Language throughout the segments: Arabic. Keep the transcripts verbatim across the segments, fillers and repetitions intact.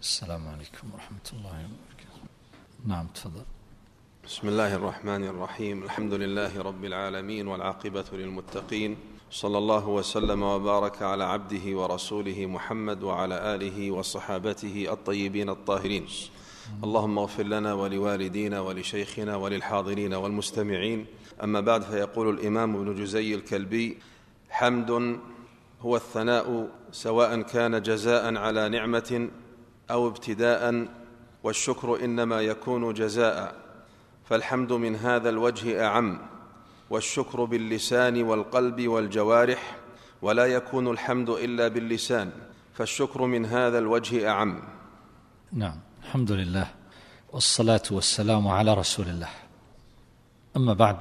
السلام عليكم ورحمة الله وبركاته. نعم تفضل. بسم الله الرحمن الرحيم. الحمد لله رب العالمين والعاقبة للمتقين، صلى الله وسلم وبارك على عبده ورسوله محمد وعلى آله وصحابته الطيبين الطاهرين. اللهم اغفر لنا ولوالدينا ولشيخنا وللحاضرين والمستمعين. أما بعد، فيقول الإمام ابن جزي الكلبي: حمد هو الثناء سواء كان جزاء على نعمة أو ابتداء، والشكر إنما يكون جزاء، فالحمد من هذا الوجه أعم، والشكر باللسان والقلب والجوارح، ولا يكون الحمد إلا باللسان، فالشكر من هذا الوجه أعم. نعم، الحمد لله والصلاة والسلام على رسول الله. أما بعد،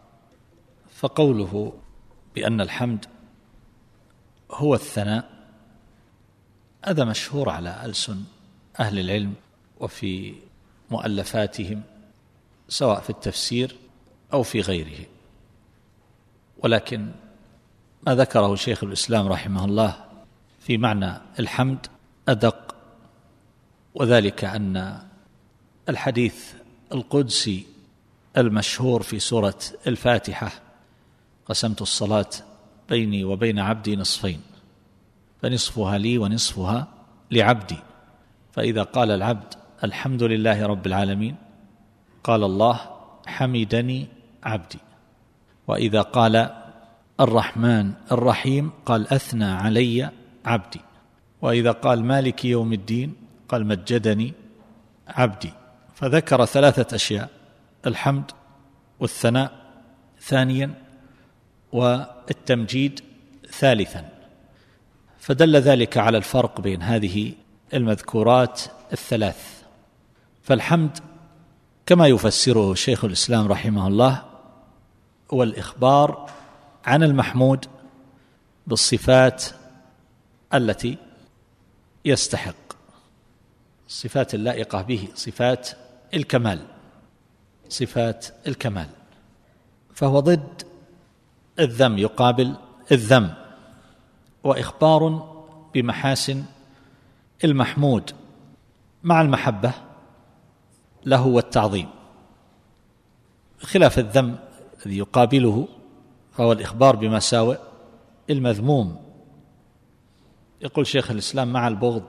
فقوله بأن الحمد هو الثناء هذا مشهور على ألسن أهل العلم وفي مؤلفاتهم، سواء في التفسير أو في غيره، ولكن ما ذكره شيخ الإسلام رحمه الله في معنى الحمد أدق، وذلك أن الحديث القدسي المشهور في سورة الفاتحة: قسمت الصلاة بيني وبين عبدي نصفين، فنصفها لي ونصفها لعبدي، فإذا قال العبد الحمد لله رب العالمين قال الله حمدني عبدي، وإذا قال الرحمن الرحيم قال أثنى علي عبدي، وإذا قال مالك يوم الدين قال مجدني عبدي. فذكر ثلاثة أشياء: الحمد والثناء ثانيا، والتمجيد ثالثا، فدل ذلك على الفرق بين هذه المذكورات الثلاث. فالحمد كما يفسره شيخ الإسلام رحمه الله هو الإخبار عن المحمود بالصفات التي يستحق، الصفات اللائقة به، صفات الكمال، صفات الكمال، فهو ضد الذم، يقابل الذم، وإخبار بمحاسن المحمود مع المحبة له والتعظيم، خلاف الذم الذي يقابله فهو الإخبار بمساوئ المذموم. يقول شيخ الإسلام: مع البغض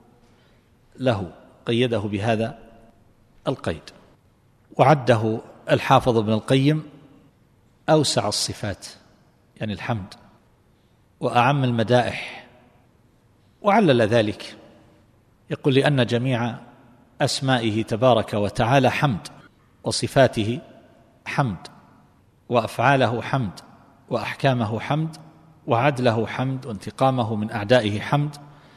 له، قيده بهذا القيد، وعده الحافظ ابن القيم أوسع الصفات، يعني الحمد، وأعم المدائح، وعلل ذلك يقول: لأن جميع أسمائه تبارك وتعالى حمد، وصفاته حمد، وأفعاله حمد، وأحكامه حمد، وعدله حمد، وانتقامه من أعدائه حمد،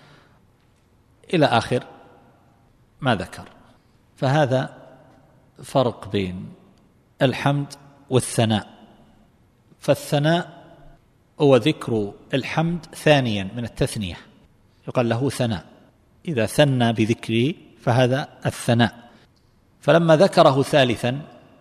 إلى آخر ما ذكر. فهذا فرق بين الحمد والثناء. فالثناء هو ذكر الحمد ثانيا من التثنية، يقال له ثناء، إذا ثنى بذكره فهذا الثناء. فلما ذكره ثالثا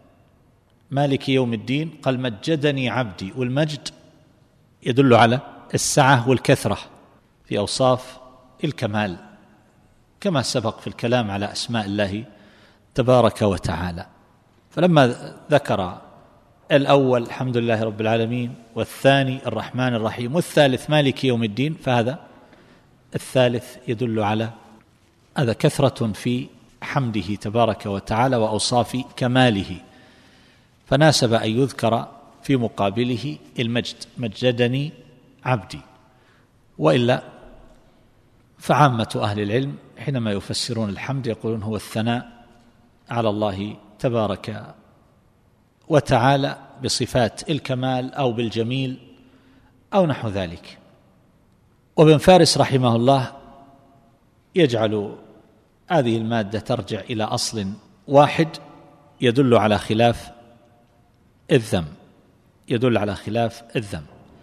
مالك يوم الدين قال مجدني عبدي، والمجد يدل على السعة والكثرة في أوصاف الكمال، كما سبق في الكلام على أسماء الله تبارك وتعالى. فلما ذكر الأول الحمد لله رب العالمين، والثاني الرحمن الرحيم، والثالث مالك يوم الدين، فهذا الثالث يدل على هذا كثرة في حمده تبارك وتعالى وأوصاف كماله، فناسب أن يذكر في مقابله المجد: مجدني عبدي. وإلا فعامة أهل العلم حينما يفسرون الحمد يقولون هو الثناء على الله تبارك وتعالى بصفات الكمال أو بالجميل أو نحو ذلك. وابن فارس رحمه الله يجعل هذه المادة ترجع إلى أصل واحد يدل على خلاف الذم، يدل على خلاف الذم.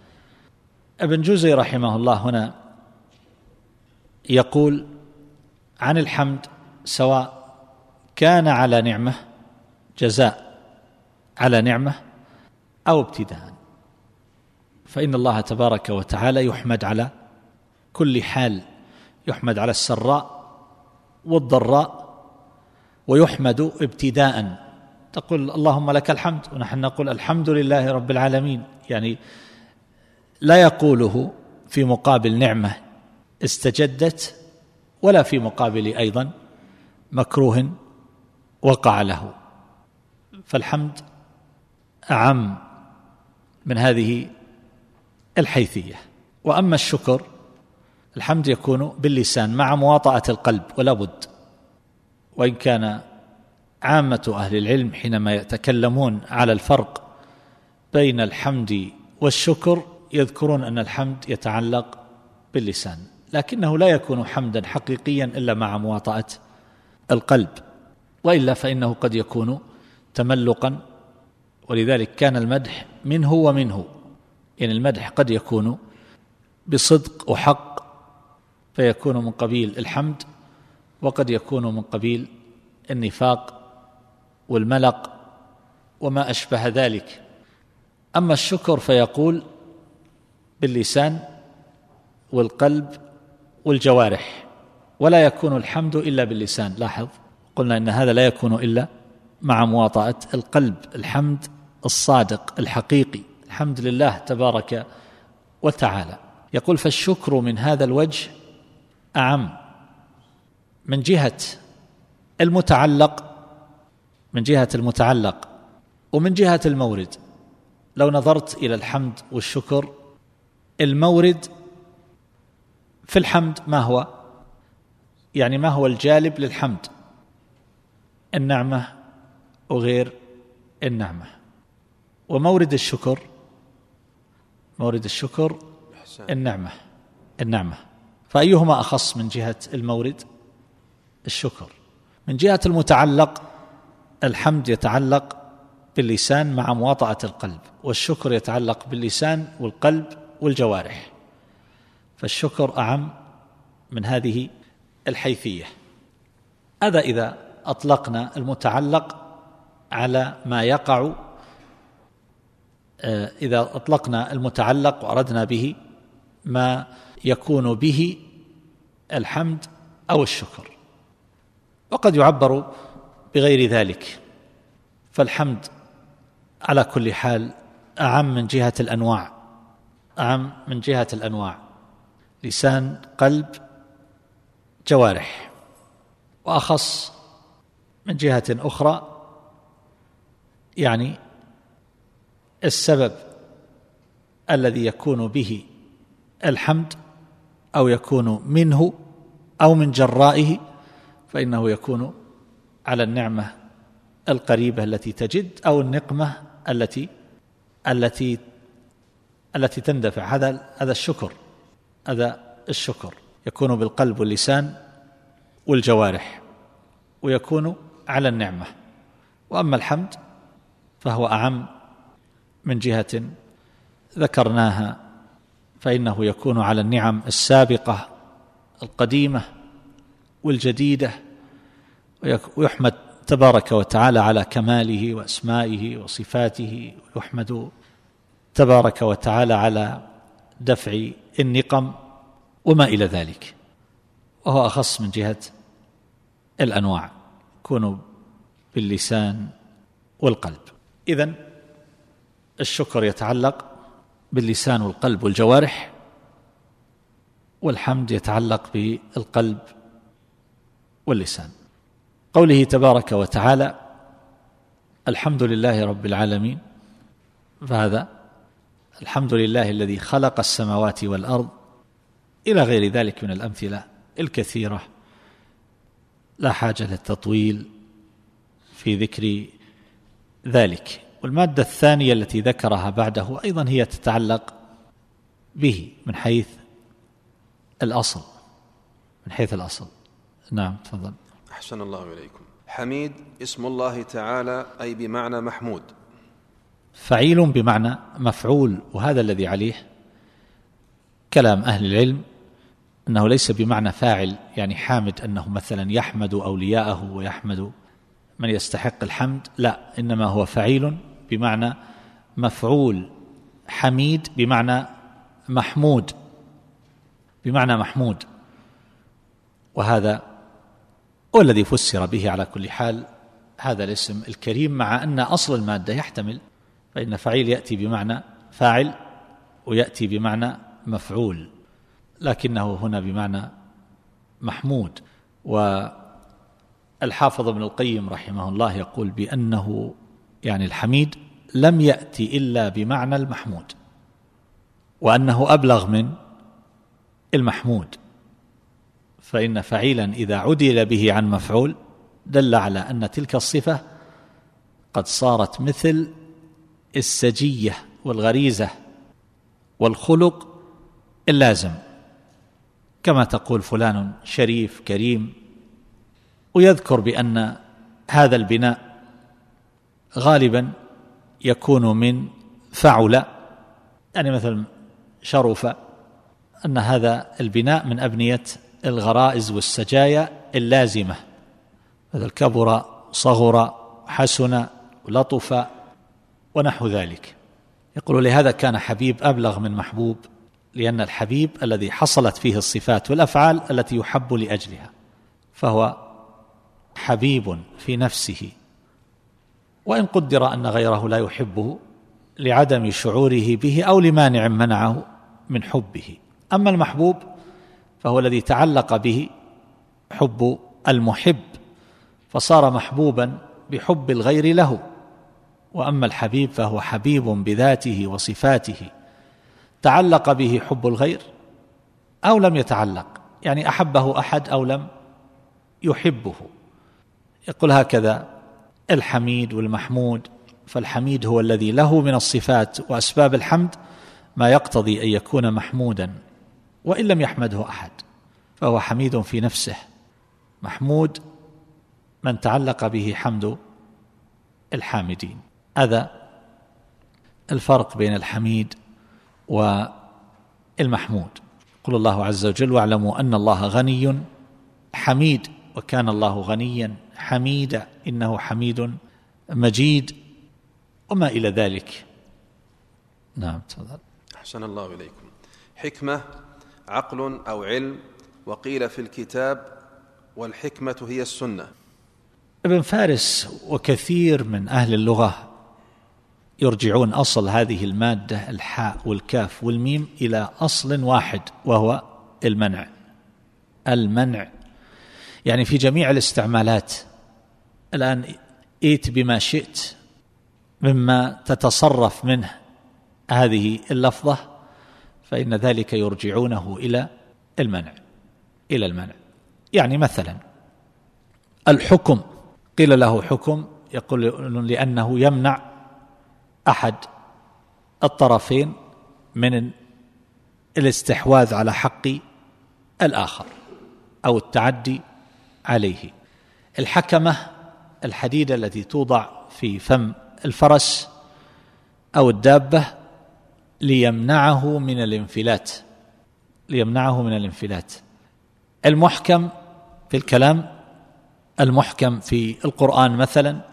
ابن جوزي رحمه الله هنا يقول عن الحمد: سواء كان على نعمة، جزاء على نعمة، أو ابتداء، فإن الله تبارك وتعالى يحمد على كل حال، يحمد على السراء والضراء، ويحمد ابتداء. تقول اللهم لك الحمد، ونحن نقول الحمد لله رب العالمين، يعني لا يقوله في مقابل نعمة استجدت، ولا في مقابل أيضا مكروه وقع له. فالحمد أعم من هذه الحيثية. وأما الشكر، الحمد يكون باللسان مع مواطأة القلب ولا بد، وإن كان عامة أهل العلم حينما يتكلمون على الفرق بين الحمد والشكر يذكرون أن الحمد يتعلق باللسان، لكنه لا يكون حمدا حقيقيا إلا مع مواطأة القلب، وإلا فإنه قد يكون تملقا. ولذلك كان المدح منه ومنه، يعني المدح قد يكون بصدق وحق فيكون من قبيل الحمد، وقد يكون من قبيل النفاق والملق وما أشبه ذلك. أما الشكر فيقول باللسان والقلب والجوارح، ولا يكون الحمد إلا باللسان. لاحظ قلنا إن هذا لا يكون إلا مع مواطأة القلب، الحمد الصادق الحقيقي، الحمد لله تبارك وتعالى. يقول فالشكر من هذا الوجه أعم من جهة المتعلق من جهة المتعلق ومن جهة المورد. لو نظرت إلى الحمد والشكر، المورد في الحمد ما هو؟ يعني ما هو الجالب للحمد؟ النعمة وغير النعمة. ومورد الشكر مورد الشكر النعمة النعمة فأيهما أخص من جهة المورد؟ الشكر. من جهة المتعلق، الحمد يتعلق باللسان مع مواطأة القلب، والشكر يتعلق باللسان والقلب والجوارح، فالشكر أعم من هذه الحيثية. هذا إذا أطلقنا المتعلق على ما يقع إذا أطلقنا المتعلق وأردنا به ما يكون به الحمد أو الشكر. وقد يعبر بغير ذلك، فالحمد على كل حال أعم من جهة الأنواع أعم من جهة الأنواع لسان، قلب، جوارح، وأخص من جهة أخرى، يعني السبب الذي يكون به الحمد أو يكون منه أو من جرائه، فإنه يكون على النعمة القريبة التي تجد أو النقمة التي التي التي تندفع. هذا هذا الشكر هذا الشكر يكون بالقلب واللسان والجوارح، ويكون على النعمة. وأما الحمد فهو أعم من جهة ذكرناها، فإنه يكون على النعم السابقة القديمة والجديدة، ويحمد تبارك وتعالى على كماله وأسمائه وصفاته، ويحمد تبارك وتعالى على دفع النقم وما إلى ذلك. وهو أخص من جهة الأنواع، يكون باللسان والقلب. إذن الشكر يتعلق باللسان والقلب والجوارح، والحمد يتعلق بالقلب واللسان. قوله تبارك وتعالى الحمد لله رب العالمين، فهذا الحمد لله الذي خلق السماوات والأرض إلى غير ذلك من الأمثلة الكثيرة، لا حاجة للتطويل في ذكر ذلك. والمادة الثانية التي ذكرها بعده أيضا هي تتعلق به من حيث الأصل من حيث الأصل نعم تفضل. أحسن الله إليكم. حميد اسم الله تعالى، أي بمعنى محمود. فعيل بمعنى مفعول، وهذا الذي عليه كلام أهل العلم، أنه ليس بمعنى فاعل، يعني حامد أنه مثلا يحمد أولياءه ويحمد من يستحق الحمد، لا، إنما هو فعيل بمعنى مفعول. حميد بمعنى محمود بمعنى محمود وهذا والذي فسر به على كل حال هذا الاسم الكريم، مع أن أصل المادة يحتمل، فإن فعيل يأتي بمعنى فاعل ويأتي بمعنى مفعول، لكنه هنا بمعنى محمود. والحافظ ابن القيم رحمه الله يقول بأنه يعني الحميد لم يأتي إلا بمعنى المحمود، وأنه أبلغ من المحمود، فإن فعيلا إذا عدل به عن مفعول دل على أن تلك الصفة قد صارت مثل السجية والغريزة والخلق اللازم، كما تقول فلان شريف كريم. ويذكر بأن هذا البناء غالبا يكون من فعل، يعني مثل شرف، أن هذا البناء من أبنية الغرائز والسجايا اللازمة، هذا الكبر صغر حسن لطف ونحو ذلك. يقول لهذا كان حبيب أبلغ من محبوب، لأن الحبيب الذي حصلت فيه الصفات والأفعال التي يحب لأجلها، فهو حبيب في نفسه، وإن قدر أن غيره لا يحبه لعدم شعوره به أو لمانع منعه من حبه. أما المحبوب فهو الذي تعلق به حب المحب، فصار محبوبا بحب الغير له. وأما الحبيب فهو حبيب بذاته وصفاته، تعلق به حب الغير أو لم يتعلق، يعني أحبه أحد أو لم يحبه. يقول هكذا الحميد والمحمود، فالحميد هو الذي له من الصفات وأسباب الحمد ما يقتضي أن يكون محمودا وإن لم يحمده أحد، فهو حميد في نفسه. محمود من تعلق به حمد الحامدين. هذا الفرق بين الحميد والمحمود. قل الله عز وجل واعلموا أن الله غني حميد، وكان الله غنيا حميدا، إنه حميد مجيد، وما إلى ذلك. نعم تفضل. أحسن الله إليكم. حكمة عقل أو علم، وقيل في الكتاب والحكمة هي السنة. ابن فارس وكثير من أهل اللغة يرجعون أصل هذه المادة الحاء والكاف والميم إلى أصل واحد، وهو المنع. المنع يعني في جميع الاستعمالات. الآن ائت بما شئت مما تتصرف منه هذه اللفظة، فإن ذلك يرجعونه إلى المنع إلى المنع. يعني مثلا الحكم، قيل له حكم، يقول لأنه يمنع أحد الطرفين من الاستحواذ على حق الآخر أو التعدي عليه. الحكمة الحديدة التي توضع في فم الفرس أو الدابة ليمنعه من الانفلات ليمنعه من الانفلات. المحكم في الكلام، المحكم في القرآن مثلا،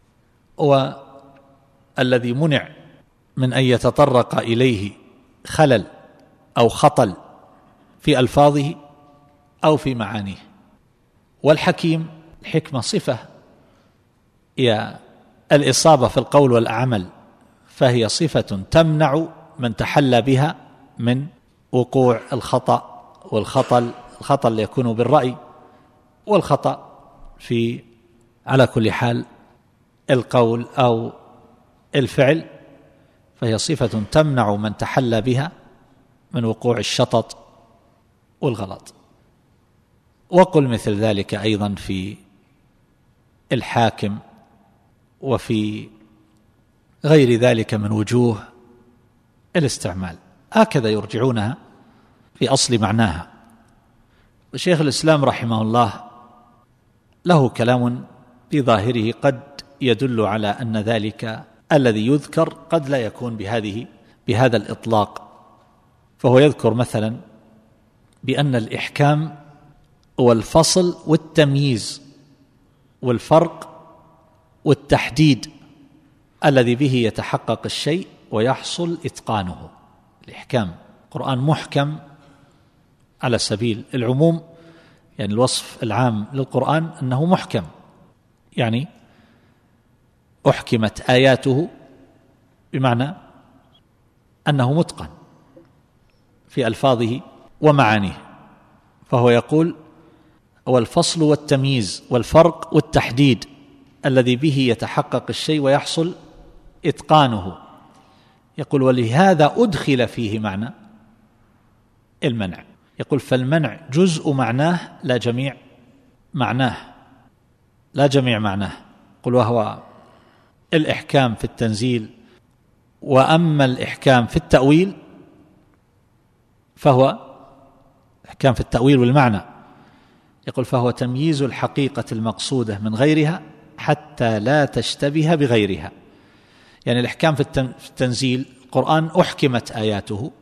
والذي منع من أن يتطرق إليه خلل أو خطل في ألفاظه أو في معانيه. والحكيم الحكمة صفة هي الإصابة في القول والعمل، فهي صفة تمنع من تحلى بها من وقوع الخطأ والخطل. الخطل يكون بالرأي، والخطأ في على كل حال القول أو الفعل، فهي صفة تمنع من تحلى بها من وقوع الشطط والغلط. وقل مثل ذلك أيضا في الحاكم وفي غير ذلك من وجوه الاستعمال. هكذا يرجعونها في أصل معناها. الشيخ الإسلام رحمه الله له كلام في ظاهره قد يدل على أن ذلك الذي يذكر قد لا يكون بهذه بهذا الإطلاق. فهو يذكر مثلا بأن الإحكام هو الفصل والتمييز والفرق والتحديد الذي به يتحقق الشيء ويحصل إتقانه. الإحكام، القرآن محكم على سبيل العموم، يعني الوصف العام للقرآن أنه محكم، يعني أحكمت آياته بمعنى أنه متقن في ألفاظه ومعانيه. فهو يقول: والفصل والتمييز والفرق والتحديد الذي به يتحقق الشيء ويحصل إتقانه. يقول: ولهذا أدخل فيه معنى المنع. يقول: فالمنع جزء معناه لا جميع معناه، لا جميع معناه. قل وهو الإحكام في التنزيل، وأما الإحكام في التأويل فهو إحكام في التأويل والمعنى. يقول: فهو تمييز الحقيقة المقصودة من غيرها حتى لا تشتبه بغيرها. يعني الإحكام في التنزيل، القرآن أحكمت آياته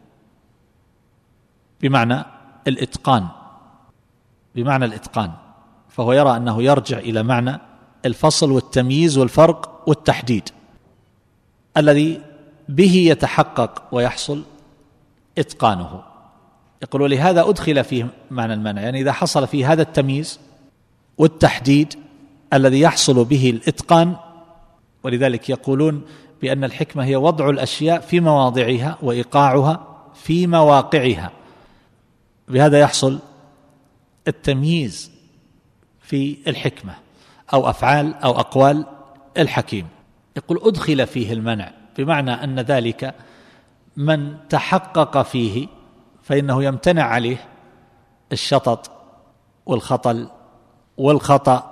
بمعنى الإتقان، بمعنى الإتقان، فهو يرى أنه يرجع إلى معنى الفصل والتمييز والفرق والتحديد الذي به يتحقق ويحصل إتقانه. يقول: ولهذا أدخل فيه معنى المنع، يعني إذا حصل فيه هذا التمييز والتحديد الذي يحصل به الإتقان. ولذلك يقولون بأن الحكمة هي وضع الأشياء في مواضعها وإيقاعها في مواقعها، بهذا يحصل التمييز في الحكمة أو أفعال أو أقوال الحكيم. يقول: أدخل فيه المنع، بمعنى أن ذلك من تحقق فيه فإنه يمتنع عليه الشطط والخطل والخطأ.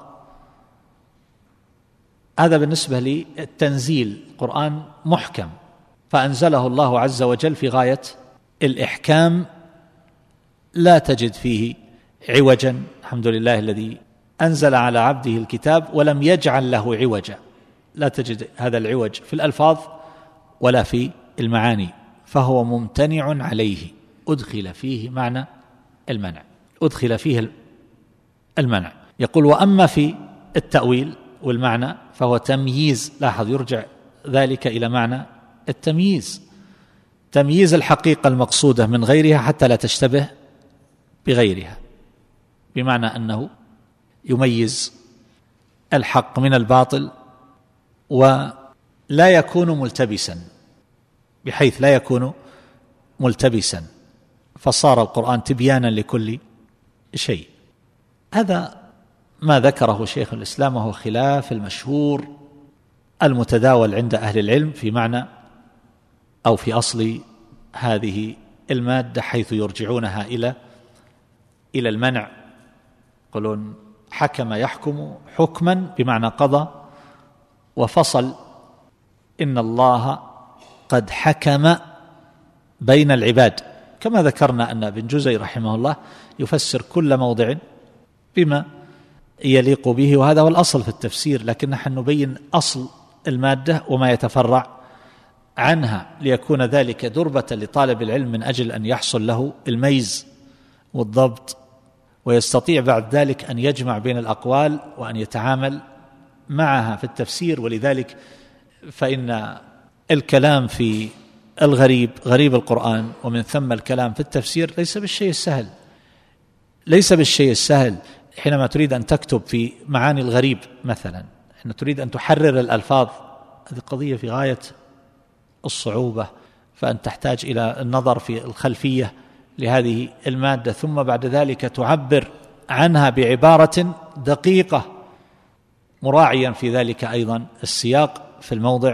هذا بالنسبة للتنزيل. القرآن محكم، فأنزله الله عز وجل في غاية الإحكام، لا تجد فيه عوجا. الحمد لله الذي أنزل على عبده الكتاب ولم يجعل له عوجا، لا تجد هذا العوج في الألفاظ ولا في المعاني، فهو ممتنع عليه. أدخل فيه معنى المنع، أدخل فيه المنع. يقول: وأما في التأويل والمعنى فهو تمييز. لاحظ، يرجع ذلك إلى معنى التمييز، تمييز الحقيقة المقصودة من غيرها حتى لا تشتبه بغيرها، بمعنى أنه يميز الحق من الباطل ولا يكون ملتبسا، بحيث لا يكون ملتبسا، فصار القرآن تبيانا لكل شيء. هذا ما ذكره شيخ الإسلام، وهو خلاف المشهور المتداول عند أهل العلم في معنى أو في أصل هذه المادة، حيث يرجعونها إلى إلى المنع. يقولون: حكم يحكم حكما بمعنى قضى وفصل، إن الله قد حكم بين العباد. كما ذكرنا أن ابن جزي رحمه الله يفسر كل موضع بما يليق به، وهذا هو الأصل في التفسير، لكن نحن نبين أصل المادة وما يتفرع عنها، ليكون ذلك دربة لطالب العلم من أجل أن يحصل له الميز والضبط، ويستطيع بعد ذلك أن يجمع بين الأقوال وأن يتعامل معها في التفسير. ولذلك فإن الكلام في الغريب، غريب القرآن، ومن ثم الكلام في التفسير ليس بالشيء السهل، ليس بالشيء السهل. حينما تريد أن تكتب في معاني الغريب مثلا، حين تريد أن تحرر الألفاظ، هذه قضية في غاية الصعوبة، فأن تحتاج إلى النظر في الخلفية لهذه المادة، ثم بعد ذلك تعبر عنها بعبارة دقيقة، مراعيا في ذلك أيضا السياق في الموضع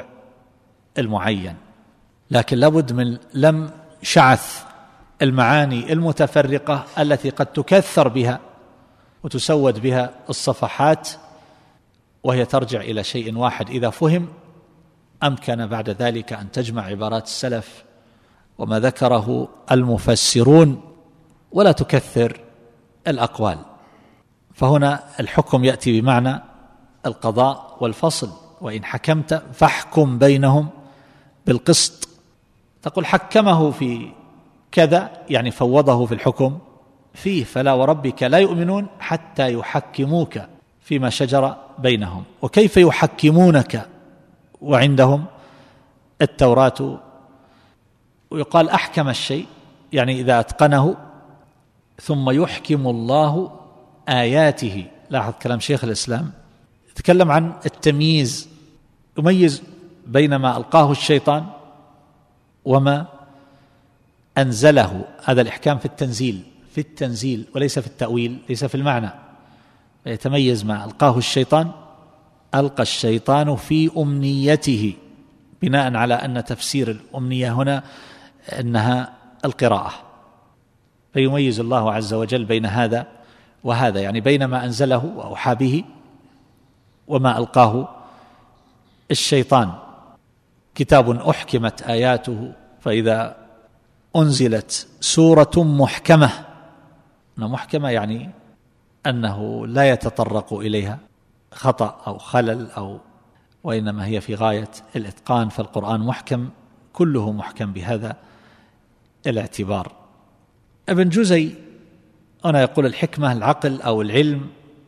المعين. لكن لابد من لم شعث المعاني المتفرقة التي قد تكثر بها وتسود بها الصفحات، وهي ترجع إلى شيء واحد. إذا فهم أمكن بعد ذلك أن تجمع عبارات السلف وما ذكره المفسرون، ولا تكثر الأقوال. فهنا الحكم يأتي بمعنى القضاء والفصل: وإن حكمت فاحكم بينهم بالقسط. تقول: حكمه في كذا، يعني فوضه في الحكم فيه. فلا وربك لا يؤمنون حتى يحكموك فيما شجر بينهم. وكيف يحكمونك وعندهم التوراة؟ ويقال أحكم الشيء يعني إذا أتقنه، ثم يحكم الله آياته. لاحظ كلام شيخ الإسلام، يتكلم عن التمييز، يميز بين ما ألقاه الشيطان وما أنزله. هذا الإحكام في التنزيل، في التنزيل وليس في التأويل، ليس في المعنى. يتميز ما ألقاه الشيطان، ألقى الشيطان في أمنيته، بناء على أن تفسير الأمنية هنا أنها القراءة، فيميز الله عز وجل بين هذا وهذا، يعني بين ما أنزله وأوحى به وما ألقاه الشيطان. كتاب أحكمت آياته، فإذا أنزلت سورة محكمة، محكمة يعني أنه لا يتطرق إليها خطأ أو خلل أو وإنما هي في غاية الإتقان، فالقرآن محكم، كله محكم بهذا الاعتبار. ابن جزي هنا يقول الحكمة العقل أو العلم،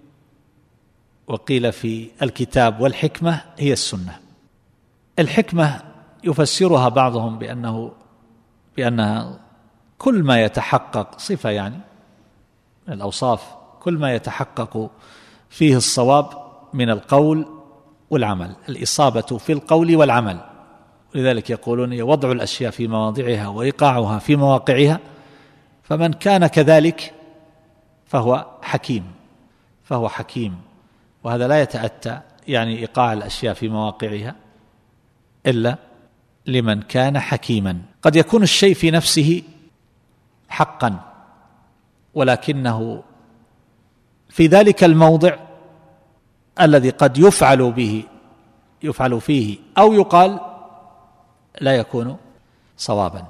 وقيل في الكتاب والحكمة هي السنة. الحكمة يفسرها بعضهم بأنه بأنها كل ما يتحقق صفة، يعني من الأوصاف، كل ما يتحقق فيه الصواب من القول والعمل، الإصابة في القول والعمل. لذلك يقولون وضع الأشياء في مواضعها وإيقاعها في مواقعها، فمن كان كذلك فهو حكيم، فهو حكيم. وهذا لا يتأتى يعني إيقاع الأشياء في مواقعها إلا لمن كان حكيما. قد يكون الشيء في نفسه حقا، ولكنه في ذلك الموضع الذي قد يفعل به يفعل فيه أو يقال لا يكون صوابا،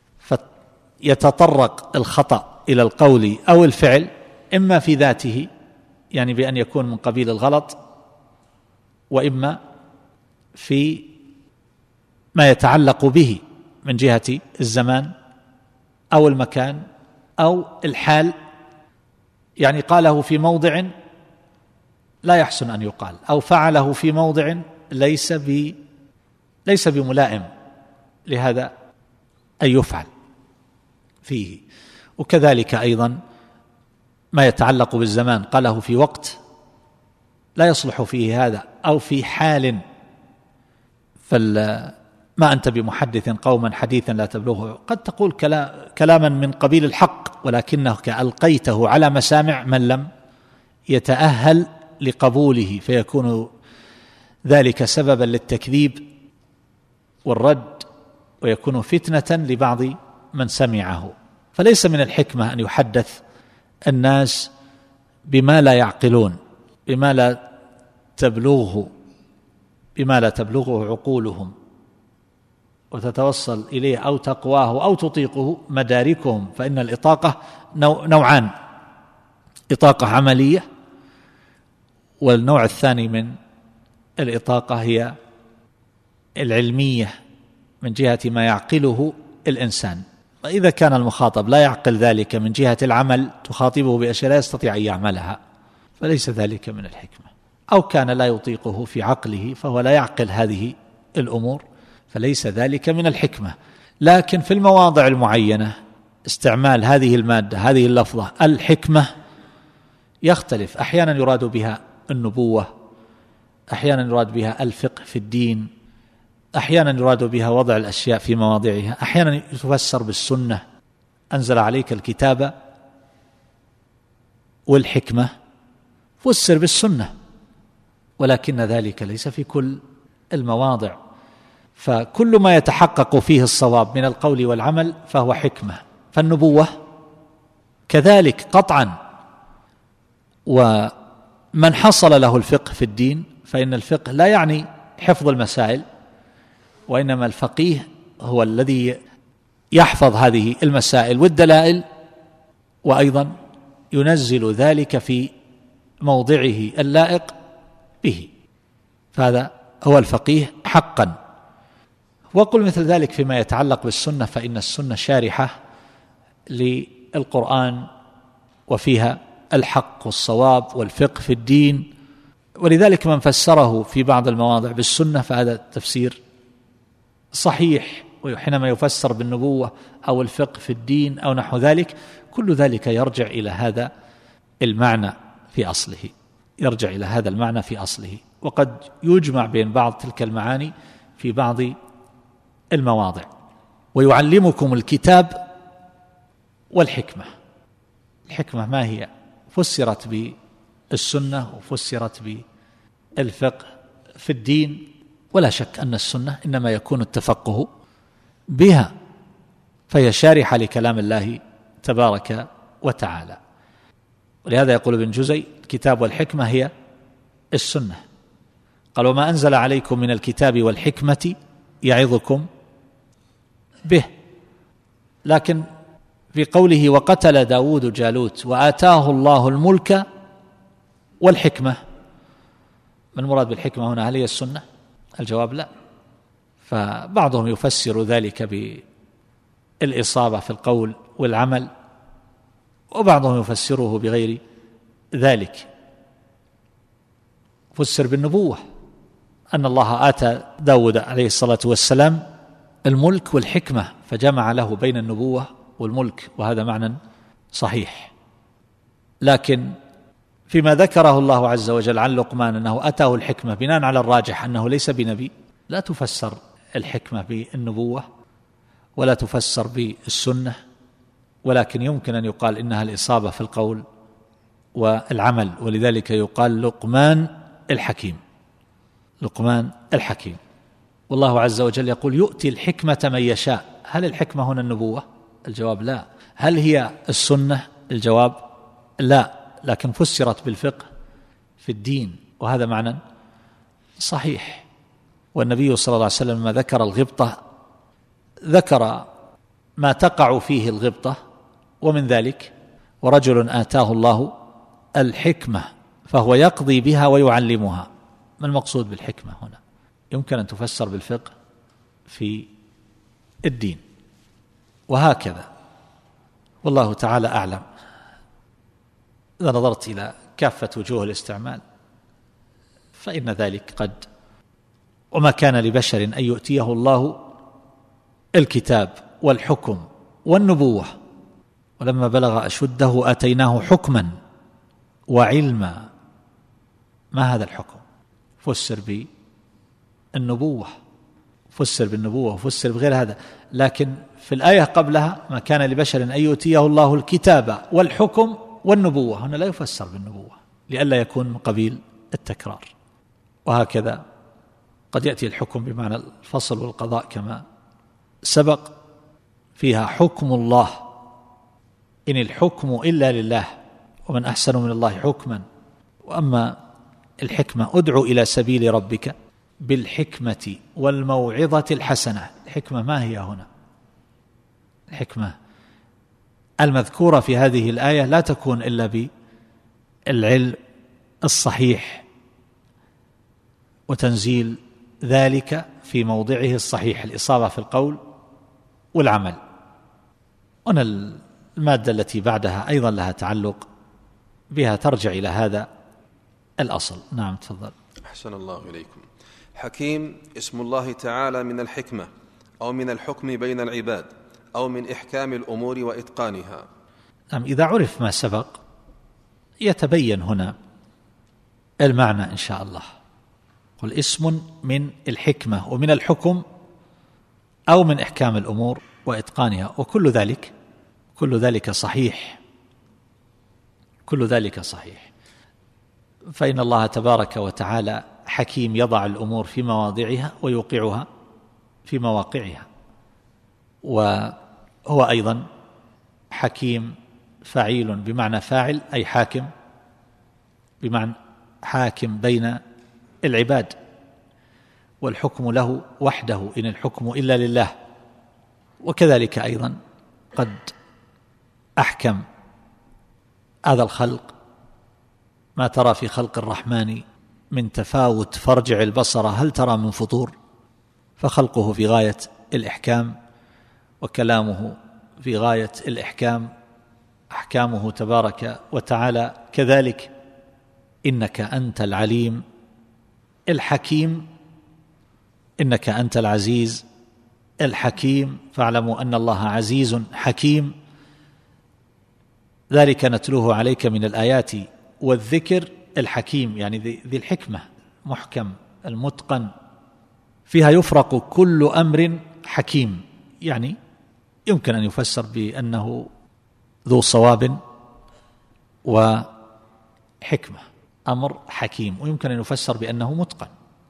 فيتطرق الخطأ إلى القول أو الفعل، إما في ذاته يعني بأن يكون من قبيل الغلط، وإما في ما يتعلق به من جهة الزمان أو المكان أو الحال، يعني قاله في موضع لا يحسن أن يقال، أو فعله في موضع ليس ب ليس بملائم لهذا أن يفعل فيه. وكذلك أيضا ما يتعلق بالزمان، قاله في وقت لا يصلح فيه هذا، أو في حال، فما أنت بمحدث قوما حديثا لا تبلغه. قد تقول كلاما من قبيل الحق، ولكنك ألقيته على مسامع من لم يتأهل لقبوله، فيكون ذلك سببا للتكذيب والرد، ويكون فتنة لبعض من سمعه. فليس من الحكمة أن يحدث الناس بما لا يعقلون، بما لا تبلغه بما لا تبلغه عقولهم وتتوصل إليه أو تقواه أو تطيقه مداركهم. فإن الإطاقة نوعان، إطاقة عملية، والنوع الثاني من الإطاقة هي العلمية من جهة ما يعقله الإنسان. وإذا كان المخاطب لا يعقل ذلك من جهة العمل، تخاطبه بأشياء لا يستطيع أن يعملها، فليس ذلك من الحكمة. أو كان لا يطيقه في عقله فهو لا يعقل هذه الأمور، فليس ذلك من الحكمة. لكن في المواضع المعينة استعمال هذه المادة، هذه اللفظة الحكمة، يختلف. أحيانا يراد بها النبوة، أحيانا يراد بها الفقه في الدين، أحيانا يراد بها وضع الأشياء في مواضعها، أحيانا يفسر بالسنة، أنزل عليك الكتاب والحكمة، فسر بالسنة، ولكن ذلك ليس في كل المواضع. فكل ما يتحقق فيه الصواب من القول والعمل فهو حكمة. فالنبوة كذلك قطعا. ومن حصل له الفقه في الدين، فإن الفقه لا يعني حفظ المسائل، وإنما الفقيه هو الذي يحفظ هذه المسائل والدلائل، وأيضا ينزل ذلك في موضعه اللائق به، فهذا هو الفقيه حقا. وقل مثل ذلك فيما يتعلق بالسنة، فإن السنة شارحة للقرآن، وفيها الحق والصواب والفقه في الدين، ولذلك من فسره في بعض المواضع بالسنة فهذا تفسير صحيح. وحينما يفسر بالنبوة أو الفقه في الدين أو نحو ذلك، كل ذلك يرجع إلى هذا المعنى. في أصله، يرجع إلى هذا المعنى في أصله. وقد يجمع بين بعض تلك المعاني في بعض المواضع. ويعلمكم الكتاب والحكمة. الحكمة ما هي؟ فسرت بالسنة وفسرت بالفقه في الدين، ولا شك أن السنة إنما يكون التفقه بها، فهي شارحة لكلام الله تبارك وتعالى. ولهذا يقول ابن جزي الكتاب والحكمة هي السنة. قال وما أنزل عليكم من الكتاب والحكمة يعظكم به. لكن في قوله وقتل داود جالوت وآتاه الله الملك والحكمة، ما المراد بالحكمة هنا؟ هل هي السنة؟ الجواب لا. فبعضهم يفسر ذلك بالإصابة في القول والعمل، وبعضهم يفسره بغير ذلك. فسر بالنبوة، أن الله آتى داود عليه الصلاة والسلام الملك والحكمة، فجمع له بين النبوة والملك، وهذا معنى صحيح. لكن فيما ذكره الله عز وجل عن لقمان أنه أتاه الحكمة، بناء على الراجح أنه ليس بنبي، لا تفسر الحكمة بالنبوة ولا تفسر بالسنة، ولكن يمكن أن يقال إنها الإصابة في القول والعمل، ولذلك يقال لقمان الحكيم. لقمان الحكيم. والله عز وجل يقول يؤتي الحكمة من يشاء. هل الحكمة هنا النبوة؟ الجواب لا. هل هي السنة؟ الجواب لا، لكن فسرت بالفقه في الدين، وهذا معنى صحيح. والنبي صلى الله عليه وسلم لما ذكر الغبطة ذكر ما تقع فيه الغبطة، ومن ذلك ورجل آتاه الله الحكمة فهو يقضي بها ويعلمها. ما المقصود بالحكمة هنا؟ يمكن أن تفسر بالفقه في الدين، وهكذا والله تعالى أعلم. إذا نظرت إلى كافة وجوه الاستعمال فإن ذلك قد وما كان لبشر أن يؤتيه الله الكتاب والحكم والنبوة ولما بلغ أشده آتيناه حكما وعلما. ما هذا الحكم؟ فسر بالنبوة، فسر بالنبوة وفسر بغير هذا. لكن في الآية قبلها ما كان لبشر أن يؤتيه الله الكتاب والحكم والنبوة، هنا لا يفسر بالنبوة لئلا يكون من قبيل التكرار. وهكذا قد يأتي الحكم بمعنى الفصل والقضاء كما سبق، فيها حكم الله، إن الحكم إلا لله ومن أحسن من الله حكما. وأما الحكمة ادعو إلى سبيل ربك بالحكمة والموعظة الحسنة. الحكمة ما هي هنا؟ الحكمة المذكورة في هذه الآية لا تكون إلا بالعلم الصحيح وتنزيل ذلك في موضعه الصحيح، الإصابة في القول والعمل. هنا المادة التي بعدها أيضا لها تعلق بها، ترجع إلى هذا الأصل. نعم تفضل. أحسن الله إليكم. حكيم اسم الله تعالى من الحكمة أو من الحكم بين العباد أو من إحكام الأمور وإتقانها. نعم، إذا عرف ما سبق يتبين هنا المعنى إن شاء الله. قل اسم من الحكمة ومن الحكم أو من إحكام الأمور وإتقانها، وكل ذلك كل ذلك صحيح، كل ذلك صحيح. فإن الله تبارك وتعالى حكيم يضع الأمور في مواضعها ويوقعها في مواقعها، وهو أيضا حكيم فعيل بمعنى فاعل، أي حاكم بمعنى حاكم بين العباد، والحكم له وحده، إن الحكم إلا لله. وكذلك أيضا قد أحكم هذا الخلق، ما ترى في خلق الرحمن من تفاوت فارجع البصر هل ترى من فطور، فخلقه في غاية الإحكام وكلامه في غاية الإحكام، أحكامه تبارك وتعالى كذلك. إنك أنت العليم الحكيم، إنك أنت العزيز الحكيم، فاعلموا أن الله عزيز حكيم. ذلك نتلوه عليك من الآيات والذكر الحكيم، يعني ذي الحكمة، محكم المتقن، فيها يفرق كل أمر حكيم، يعني يمكن أن يفسر بأنه ذو صواب وحكمة، أمر حكيم، ويمكن أن يفسر بأنه متقن.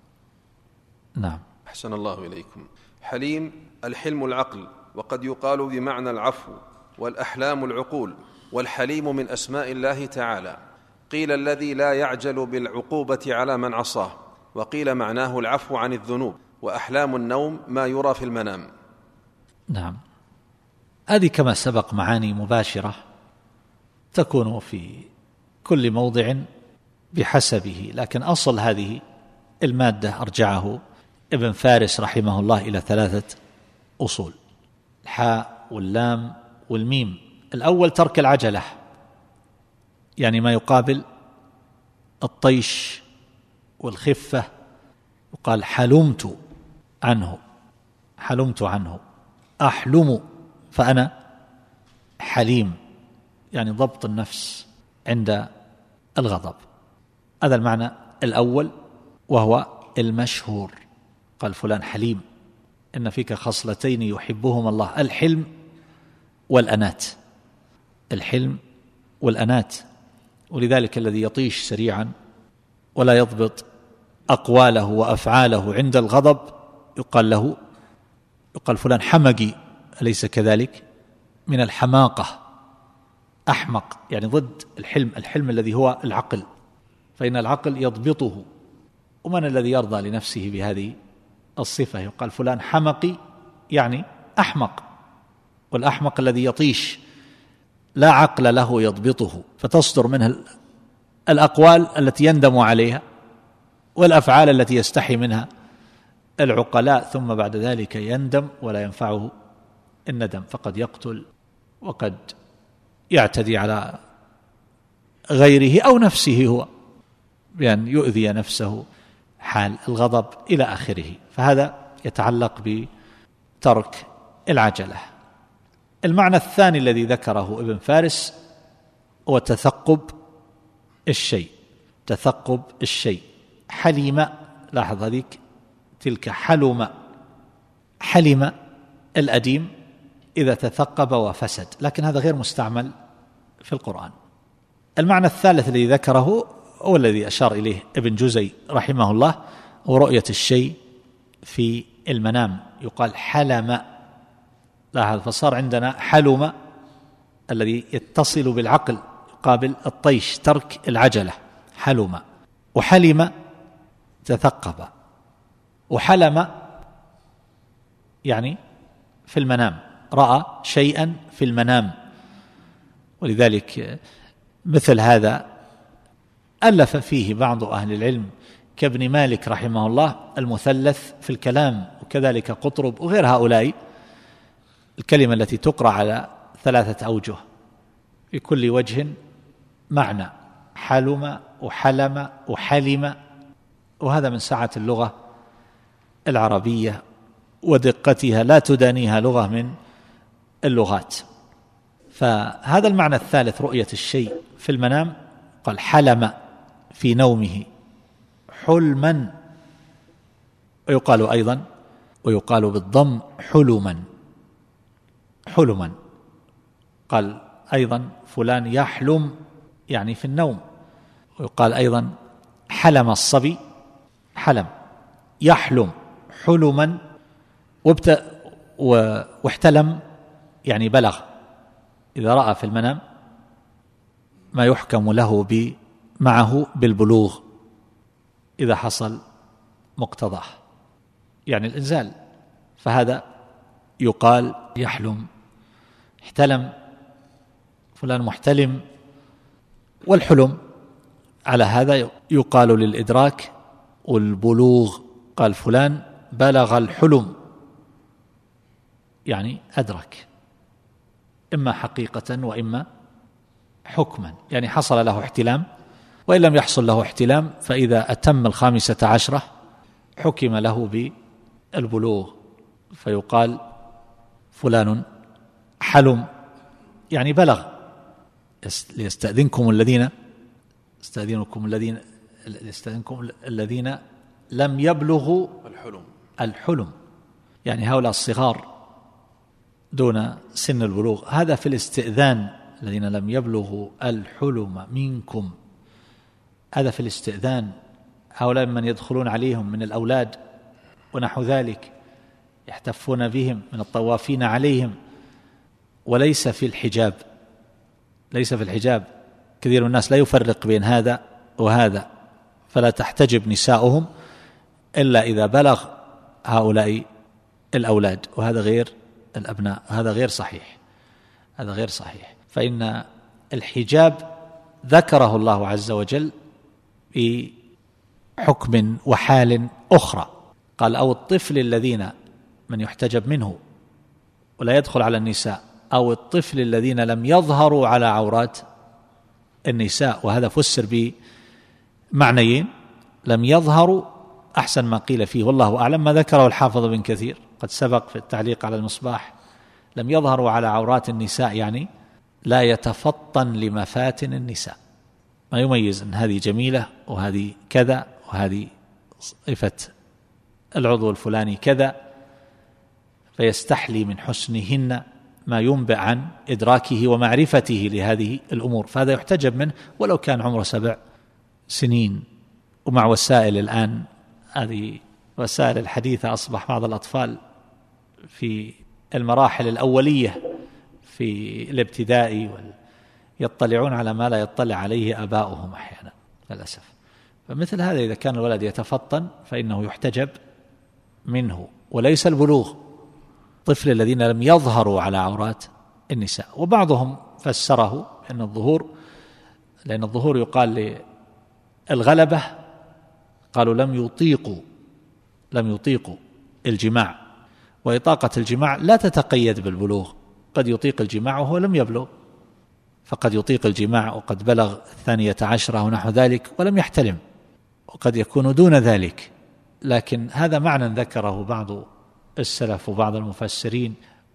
نعم. أحسن الله إليكم. حليم الحلم العقل، وقد يقال بمعنى العفو، والأحلام العقول، والحليم من أسماء الله تعالى. قيل الذي لا يعجل بالعقوبة على من عصاه، وقيل معناه العفو عن الذنوب. وأحلام النوم ما يرى في المنام. نعم، هذه كما سبق معاني مباشرة تكون في كل موضع بحسبه، لكن أصل هذه المادة أرجعه ابن فارس رحمه الله إلى ثلاثة أصول: الحاء واللام والميم. الأول ترك العجلة، يعني ما يقابل الطيش والخفة، يقال حلمت عنه، حلمت عنه، أحلم فأنا حليم، يعني ضبط النفس عند الغضب. هذا المعنى الأول وهو المشهور، قال فلان حليم، إن فيك خصلتين يحبهما الله: الحلم والأنات، الحلم والأنات. ولذلك الذي يطيش سريعا ولا يضبط أقواله وأفعاله عند الغضب يقال له، يقال فلان حمقي، أليس كذلك؟ من الحماقة، أحمق، يعني ضد الحلم، الحلم الذي هو العقل، فإن العقل يضبطه. ومن الذي يرضى لنفسه بهذه الصفة؟ يقال فلان حمقي، يعني أحمق، والأحمق الذي يطيش لا عقل له يضبطه، فتصدر منه الأقوال التي يندم عليها والأفعال التي يستحي منها العقلاء، ثم بعد ذلك يندم ولا ينفعه الندم، فقد يقتل وقد يعتدي على غيره أو نفسه هو بأن يؤذي نفسه حال الغضب إلى آخره. فهذا يتعلق بترك العجلة. المعنى الثاني الذي ذكره ابن فارس هو تثقب الشيء، تثقب الشيء. حليم، لاحظ هذيك تلك حلم، حلم الأديم إذا تثقب وفسد، لكن هذا غير مستعمل في القرآن. المعنى الثالث الذي ذكره هو الذي أشار إليه ابن جزي رحمه الله، هو رؤية الشيء في المنام، يقال حلم. لاحظ، فصار عندنا حلم الذي يتصل بالعقل يقابل الطيش، ترك العجلة، حلم. وحلم تثقب، وحلم يعني في المنام، رأى شيئا في المنام. ولذلك مثل هذا ألف فيه بعض أهل العلم كابن مالك رحمه الله المثلث في الكلام، وكذلك قطرب وغير هؤلاء، الكلمة التي تقرأ على ثلاثة أوجه في كل وجه معنى: حلم وحلم وحلم. وهذا من سعة اللغة العربية ودقتها، لا تدانيها لغة من اللغات. فهذا المعنى الثالث، رؤية الشيء في المنام، قال حلم في نومه حلما، ويقال أيضا ويقال بالضم حلما، حلما. قال أيضا فلان يحلم، يعني في النوم. ويقال أيضا حلم الصبي، حلم يحلم حلما، وابت... واحتلم يعني بلغ، إذا رأى في المنام ما يحكم له ب... معه بالبلوغ إذا حصل مقتضاه، يعني الإنزال، فهذا يقال يحلم، احتلم فلان محتلم. والحلم على هذا يقال للإدراك والبلوغ، قال فلان بلغ الحلم، يعني أدرك، إما حقيقة وإما حكما، يعني حصل له احتلام، وإن لم يحصل له احتلام فإذا أتم الخامسة عشرة حكم له بالبلوغ، فيقال فلان حلم، يعني بلغ. ليستأذنكم الذين استأذنكم الذين استأذنكم الذين لم يبلغوا الحلم الحلم، يعني هؤلاء الصغار دون سن البلوغ. هذا في الاستئذان، الذين لم يبلغوا الحلم منكم، هذا في الاستئذان. هؤلاء من يدخلون عليهم من الأولاد ونحو ذلك، يحتفون بهم من الطوافين عليهم، وليس في الحجاب، ليس في الحجاب. كثير من الناس لا يفرق بين هذا وهذا، فلا تحتجب نساؤهم إلا إذا بلغ هؤلاء الأولاد، وهذا غير الأبناء، هذا غير صحيح، هذا غير صحيح. فإن الحجاب ذكره الله عز وجل بحكم وحال أخرى، قال أو الطفل الذين من يحتجب منه ولا يدخل على النساء، أو الطفل الذين لم يظهروا على عورات النساء. وهذا فسر بمعنيين، لم يظهروا أحسن ما قيل فيه والله أعلم، ما ذكره الحافظ بن كثير قد سبق في التعليق على المصباح. لم يظهروا على عورات النساء يعني لا يتفطن لمفاتن النساء، ما يميز أن هذه جميلة وهذه كذا وهذه صفة العضو الفلاني كذا، فيستحلي من حسنهن ما ينبئ عن إدراكه ومعرفته لهذه الأمور، فهذا يحتجب منه ولو كان عمره سبع سنين. ومع وسائل الآن، هذه وسائل الحديثة، أصبح بعض الأطفال في المراحل الأولية في الابتدائي يطلعون على ما لا يطلع عليه آباؤهم أحيانا للأسف. فمثل هذا إذا كان الولد يتفطن فإنه يحتجب منه، وليس البلوغ، طفل الذين لم يظهروا على عورات النساء. وبعضهم فسره أن الظهور، لأن الظهور يقال للغلبة، قالوا لم يطيقوا لم يطيقوا الجماع، وإطاقة الجماع لا تتقيد بالبلوغ، قد يطيق الجماع وهو لم يبلغ، فقد يطيق الجماع وقد بلغ الثانية عشرة ونحو ذلك ولم يحتلم، وقد يكون دون ذلك. لكن هذا معنى ذكره بعض السلف وبعض المفسرين،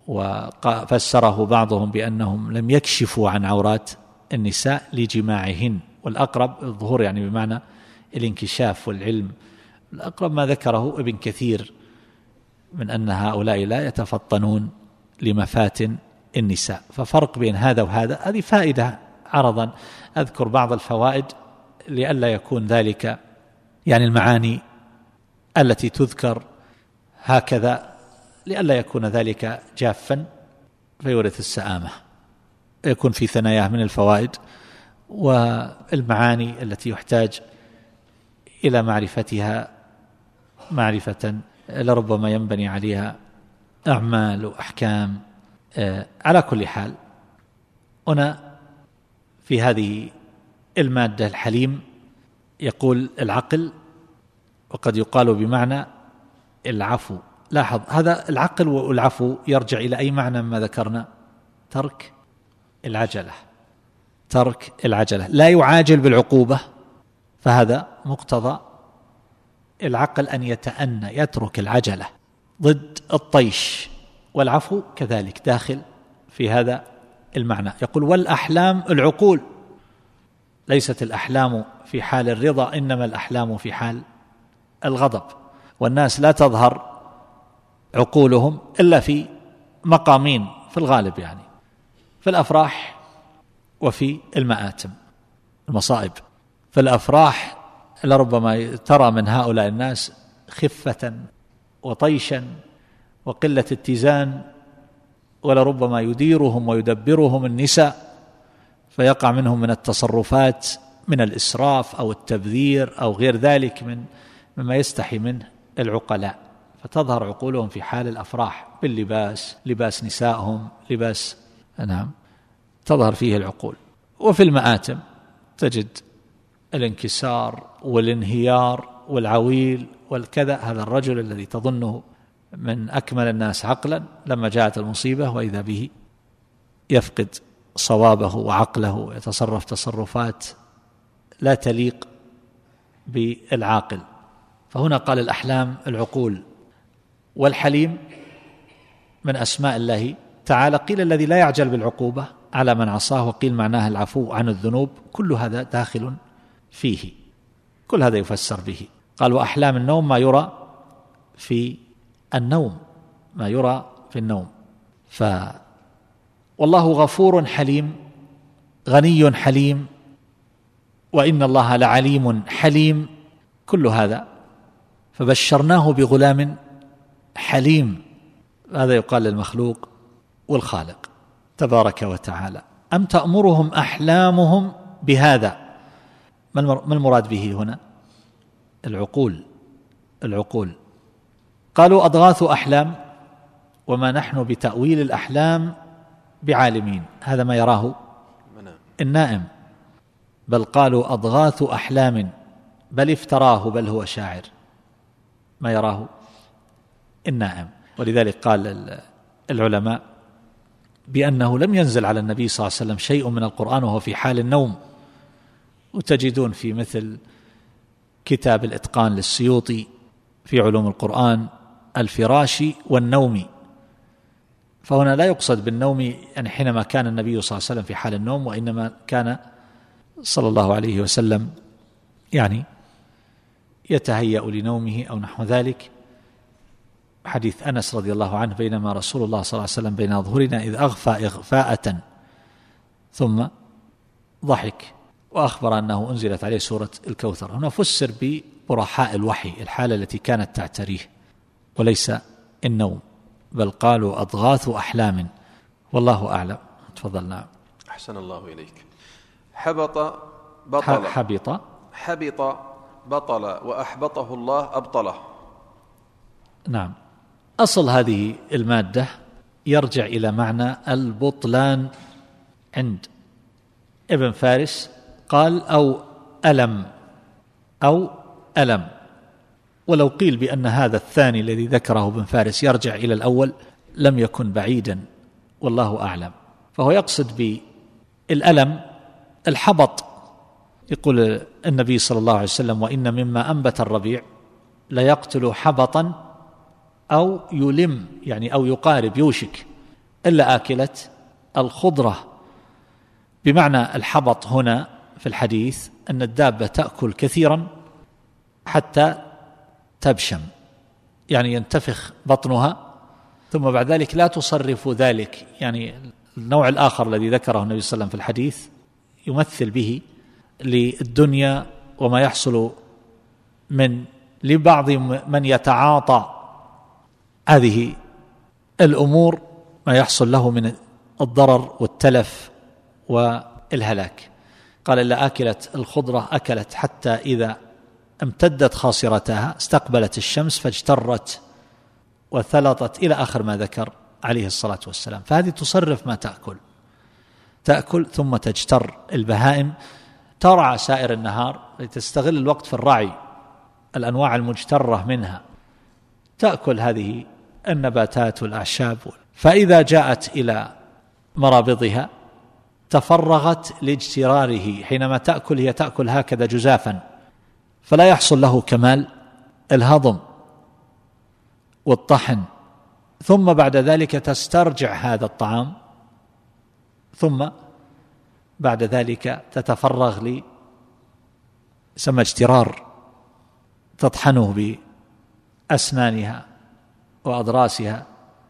وفسره بعضهم بأنهم لم يكشفوا عن عورات النساء لجماعهن، والأقرب الظهور يعني بمعنى الانكشاف والعلم. الأقرب ما ذكره ابن كثير من أن هؤلاء لا يتفطنون لمفاتن النساء. ففرق بين هذا وهذا، هذه فائدة عرضا، أذكر بعض الفوائد لئلا يكون ذلك يعني المعاني التي تذكر هكذا، لئلا يكون ذلك جافا فيورث السآمة، يكون في ثناياه من الفوائد والمعاني التي يحتاج إلى معرفتها معرفة لربما ينبني عليها أعمال وأحكام. على كل حال، هنا في هذه المادة الحليم يقول العقل، وقد يقال بمعنى العفو. لاحظ هذا العقل والعفو يرجع إلى أي معنى ما ذكرنا؟ ترك العجلة، ترك العجلة، لا يعاجل بالعقوبة، فهذا مقتضى العقل أن يتأنى، يترك العجلة، ضد الطيش. والعفو كذلك داخل في هذا المعنى. يقول والأحلام العقول، ليست الأحلام في حال الرضا، إنما الأحلام في حال الغضب. والناس لا تظهر عقولهم إلا في مقامين في الغالب، يعني في الأفراح وفي المآتم المصائب. في الأفراح لربما ترى من هؤلاء الناس خفة وطيشا وقلة اتزان، ولربما يديرهم ويدبرهم النساء، فيقع منهم من التصرفات من الإسراف أو التبذير أو غير ذلك من مما يستحي منه العقلاء، فتظهر عقولهم في حال الأفراح باللباس، لباس نسائهم، لباس نعم تظهر فيه العقول. وفي المآتم تجد الانكسار والانهيار والعويل والكذا. هذا الرجل الذي تظنه من أكمل الناس عقلا، لما جاءت المصيبة وإذا به يفقد صوابه وعقله ويتصرف تصرفات لا تليق بالعاقل. فهنا قال الأحلام العقول. والحليم من أسماء الله تعالى، قيل الذي لا يعجل بالعقوبة على من عصاه، وقيل معناها العفو عن الذنوب. كل هذا داخل فيه، كل هذا يفسر به. قال وأحلام النوم ما يرى في النوم، ما يرى في النوم. ف والله غفور حليم، غني حليم، وإن الله لعليم حليم، كل هذا. فبشرناه بغلام حليم، هذا يقال للمخلوق والخالق تبارك وتعالى. أم تأمرهم أحلامهم بهذا، ما المراد به هنا؟ العقول، العقول. قالوا أضغاث أحلام وما نحن بتأويل الأحلام بعالمين، هذا ما يراه النائم. بل قالوا أضغاث أحلام بل افتراه بل هو شاعر، ما يراه النائم. ولذلك قال العلماء بأنه لم ينزل على النبي صلى الله عليه وسلم شيء من القرآن وهو في حال النوم. وتجدون في مثل كتاب الإتقان للسيوطي في علوم القرآن الفراش والنوم، فهنا لا يقصد بالنوم يعني حينما كان النبي صلى الله عليه وسلم في حال النوم، وإنما كان صلى الله عليه وسلم يعني يتهيأ لنومه أو نحو ذلك. حديث أنس رضي الله عنه بينما رسول الله صلى الله عليه وسلم بين أظهرنا إذ أغفى إغفاءة ثم ضحك، وأخبر أنه أنزلت عليه سورة الكوثر. هنا فسر ببرحاء الوحي، الحالة التي كانت تعتريه، وليس النوم. بل قالوا أضغاث أحلام، والله أعلم. تفضلنا. أحسن الله إليك. حبط بطل حبط حبط بطل وأحبطه الله أبطله. نعم. أصل هذه المادة يرجع إلى معنى البطلان عند ابن فارس، قال أو ألم أو ألم. ولو قيل بأن هذا الثاني الذي ذكره ابن فارس يرجع إلى الأول لم يكن بعيدا، والله أعلم. فهو يقصد بالألم الحبط. يقول النبي صلى الله عليه وسلم وإن مما أنبت الربيع ليقتل حبطا أو يلم، يعني أو يقارب يوشك، إلا آكلة الخضرة. بمعنى الحبط هنا في الحديث أن الدابة تأكل كثيرا حتى تبشم، يعني ينتفخ بطنها، ثم بعد ذلك لا تصرف ذلك. يعني النوع الآخر الذي ذكره النبي صلى الله عليه وسلم في الحديث يمثل به للدنيا وما يحصل من لبعض من يتعاطى هذه الأمور، ما يحصل له من الضرر والتلف والهلاك. قال إلا آكلت الخضرة أكلت حتى إذا امتدت خاصرتها استقبلت الشمس فاجترت وثلطت إلى آخر ما ذكر عليه الصلاة والسلام. فهذه تصرف ما تأكل، تأكل ثم تجتر. البهائم ترعى سائر النهار لتستغل الوقت في الرعي، الأنواع المجترة منها تأكل هذه النباتات والأعشاب. فإذا جاءت إلى مرابضها تفرغت لاجتراره. حينما تأكل هي تأكل هكذا جزافا، فلا يحصل له كمال الهضم والطحن. ثم بعد ذلك تسترجع هذا الطعام، ثم بعد ذلك تتفرغ لي سمى اجترار، تطحنه بأسنانها وأضراسها،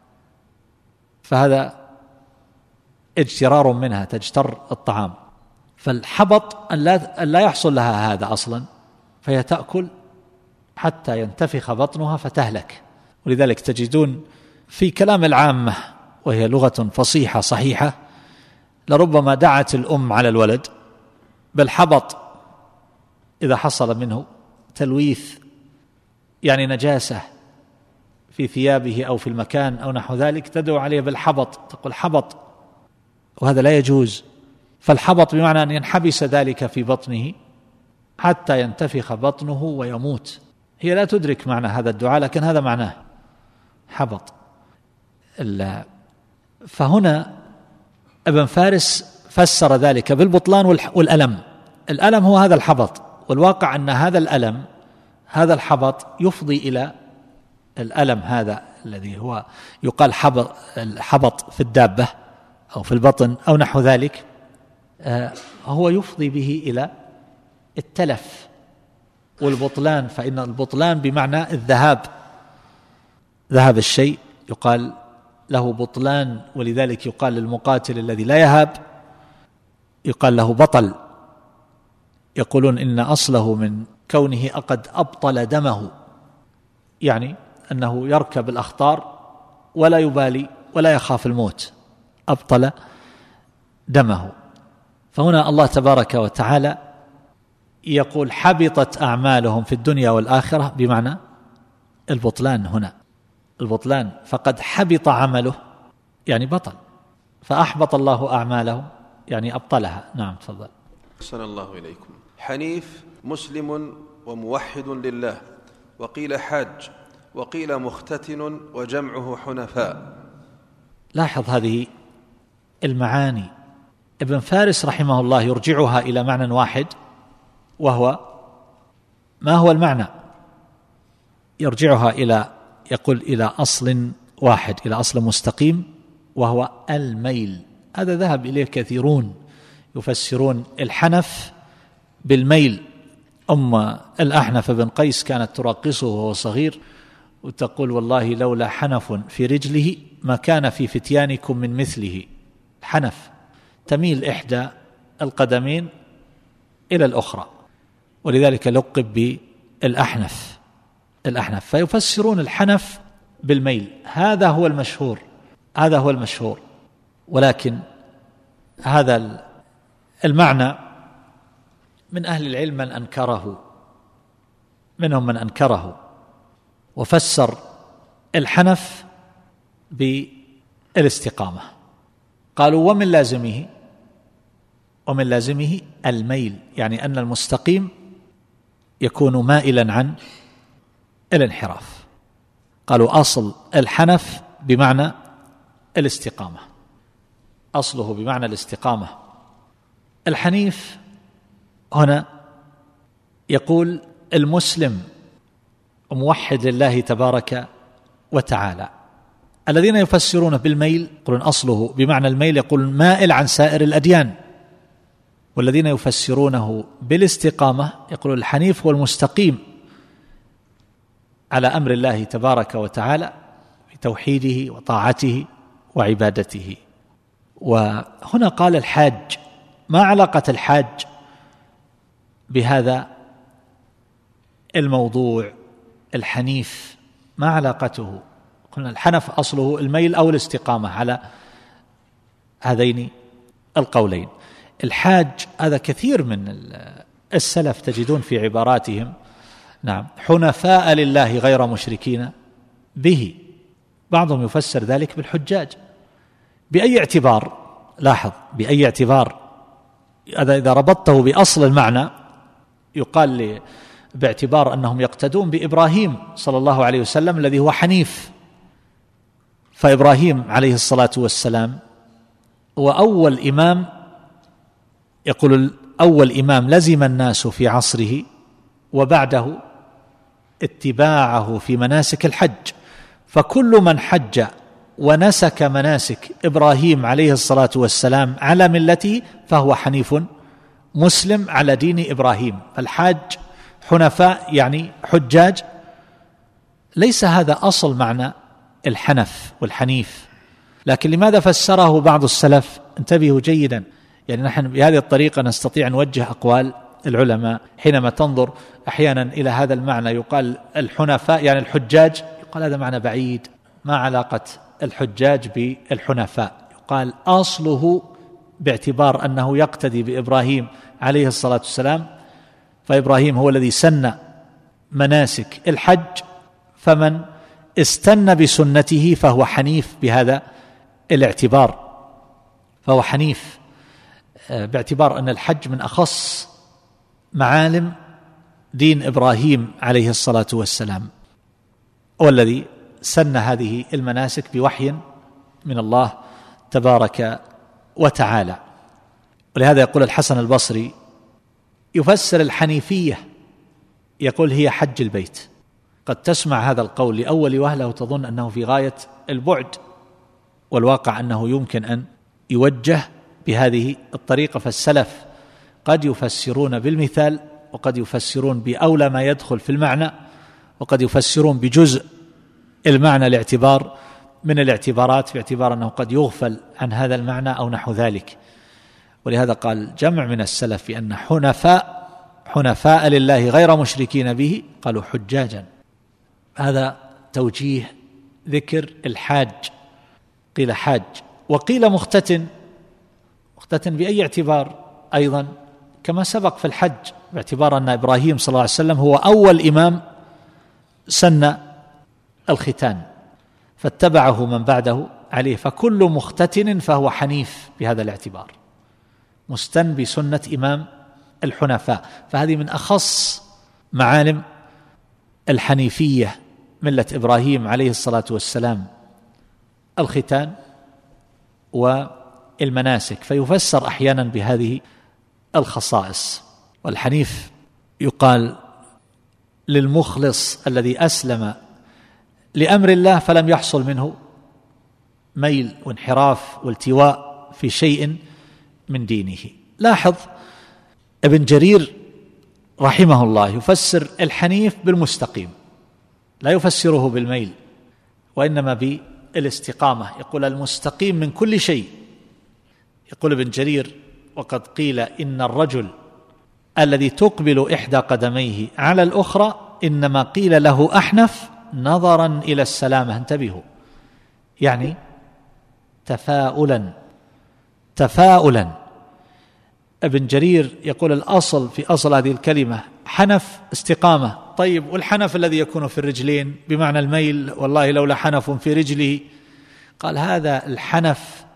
فهذا اجترار منها، تجتر الطعام. فالحبط أن لا, أن لا يحصل لها هذا أصلا، فهي تأكل حتى ينتفخ بطنها فتهلك. ولذلك تجدون في كلام العامة وهي لغة فصيحة صحيحة لربما دعت الأم على الولد بالحبط إذا حصل منه تلويث، يعني نجاسة في ثيابه أو في المكان أو نحو ذلك، تدعو عليه بالحبط، تقول حبط، وهذا لا يجوز. فالحبط بمعنى أن ينحبس ذلك في بطنه حتى ينتفخ بطنه ويموت. هي لا تدرك معنى هذا الدعاء، لكن هذا معناه حبط. فهنا ابن فارس فسر ذلك بالبطلان والألم. الألم هو هذا الحبط، والواقع أن هذا الألم هذا الحبط يفضي إلى الألم هذا الذي هو يقال حبط, الحبط في الدابة أو في البطن أو نحو ذلك، هو يفضي به إلى التلف، والبطلان فإن البطلان بمعنى الذهاب، ذهب الشيء يقال له بطلان، ولذلك يقال للمقاتل الذي لا يهاب يقال له بطل. يقولون إن أصله من كونه قد أبطل دمه، يعني أنه يركب الأخطار ولا يبالي ولا يخاف الموت، أبطل دمه. فهنا الله تبارك وتعالى يقول حبطت أعمالهم في الدنيا والآخرة، بمعنى البطلان هنا، البطلان، فقد حبط عمله يعني بطل، فأحبط الله أعمالهم يعني أبطلها. نعم تفضل. أحسن الله إليكم. حنيف مسلم وموحد لله، وقيل حاج، وقيل مختتن، وجمعه حنفاء. لاحظ هذه المعاني، ابن فارس رحمه الله يرجعها إلى معنى واحد، وهو ما هو المعنى؟ يرجعها إلى يقول إلى أصل واحد، إلى أصل مستقيم، وهو الميل. هذا ذهب إليه كثيرون يفسرون الحنف بالميل. أم الأحنف بن قيس كانت تراقصه وهو صغير وتقول والله لولا حنف في رجله ما كان في فتيانكم من مثله. حنف تميل إحدى القدمين إلى الأخرى، ولذلك لقب بالأحنف الأحنف فيفسرون الحنف بالميل. هذا هو المشهور، هذا هو المشهور ولكن هذا المعنى من أهل العلم من أنكره، منهم من أنكره وفسر الحنف بالاستقامة. قالوا ومن لازمه ومن لازمه الميل، يعني أن المستقيم يكون مائلا عن الانحراف. قالوا أصل الحنف بمعنى الاستقامة، أصله بمعنى الاستقامة. الحنيف هنا يقول المسلم موحد لله تبارك وتعالى. الذين يفسرون بالميل يقولون أصله بمعنى الميل، يقول مائل عن سائر الأديان. والذين يفسرونه بالاستقامة يقولون الحنيف هو المستقيم على أمر الله تبارك وتعالى في توحيده وطاعته وعبادته. وهنا قال الحاج، ما علاقة الحاج بهذا الموضوع؟ الحنيف ما علاقته؟ قلنا الحنف أصله الميل أو الاستقامة على هذين القولين. الحاج هذا كثير من السلف تجدون في عباراتهم نعم حنفاء لله غير مشركين به. بعضهم يفسر ذلك بالحجاج. بأي اعتبار؟ لاحظ بأي اعتبار. هذا إذا ربطته بأصل المعنى يقال باعتبار أنهم يقتدون بإبراهيم صلى الله عليه وسلم الذي هو حنيف. فإبراهيم عليه الصلاة والسلام هو أول إمام، يقول أول إمام لزم الناس في عصره وبعده اتباعه في مناسك الحج. فكل من حج ونسك مناسك إبراهيم عليه الصلاة والسلام على ملته فهو حنيف مسلم على دين إبراهيم. الحاج حنفاء يعني حجاج. ليس هذا أصل معنى الحنف والحنيف، لكن لماذا فسره بعض السلف؟ انتبهوا جيدا، يعني نحن بهذه الطريقة نستطيع أن نوجه أقوال العلماء. حينما تنظر أحيانا إلى هذا المعنى يقال الحنفاء يعني الحجاج، يقال هذا معنى بعيد، ما علاقة الحجاج بالحنفاء؟ يقال أصله باعتبار أنه يقتدي بإبراهيم عليه الصلاة والسلام، فإبراهيم هو الذي سن مناسك الحج، فمن استنى بسنته فهو حنيف بهذا الاعتبار، فهو حنيف باعتبار أن الحج من أخص معالم دين إبراهيم عليه الصلاة والسلام، والذي سن هذه المناسك بوحي من الله تبارك وتعالى. ولهذا يقول الحسن البصري يفسر الحنيفية، يقول هي حج البيت. قد تسمع هذا القول لأول وهلة وتظن أنه في غاية البعد، والواقع أنه يمكن أن يوجه بهذه الطريقة. فالسلف قد يفسرون بالمثال وقد يفسرون بأولى ما يدخل في المعنى، وقد يفسرون بجزء المعنى لاعتبار من الاعتبارات، باعتبار أنه قد يغفل عن هذا المعنى أو نحو ذلك. ولهذا قال جمع من السلف بأن حنفاء حنفاء لله غير مشركين به، قالوا حجاجا. هذا توجيه ذكر الحاج، قيل حاج وقيل مختتن. مختتن بأي اعتبار؟ أيضا كما سبق في الحج، باعتبار أن إبراهيم صلى الله عليه وسلم هو أول إمام سن الختان فاتبعه من بعده عليه، فكل مختتن فهو حنيف بهذا الاعتبار، مستن بسنة إمام الحنفاء. فهذه من أخص معالم الحنيفية ملة إبراهيم عليه الصلاة والسلام، الختان والمناسك، فيفسر أحيانا بهذه الخصائص. والحنيف يقال للمخلص الذي أسلم لأمر الله فلم يحصل منه ميل وانحراف والتواء في شيء من دينه. لاحظ ابن جرير رحمه الله يفسر الحنيف بالمستقيم، لا يفسره بالميل، وإنما بالاستقامة. يقول المستقيم من كل شيء. يقول ابن جرير وقد قيل إن الرجل الذي تقبل إحدى قدميه على الأخرى إنما قيل له أحنف نظرا إلى السلامة. انتبهوا، يعني تفاؤلا تفاؤلا. ابن جرير يقول الأصل في أصل هذه الكلمة حنف استقامة. طيب والحنف الذي يكون في الرجلين بمعنى الميل، والله لولا حنف في رجله، قال هذا الحنف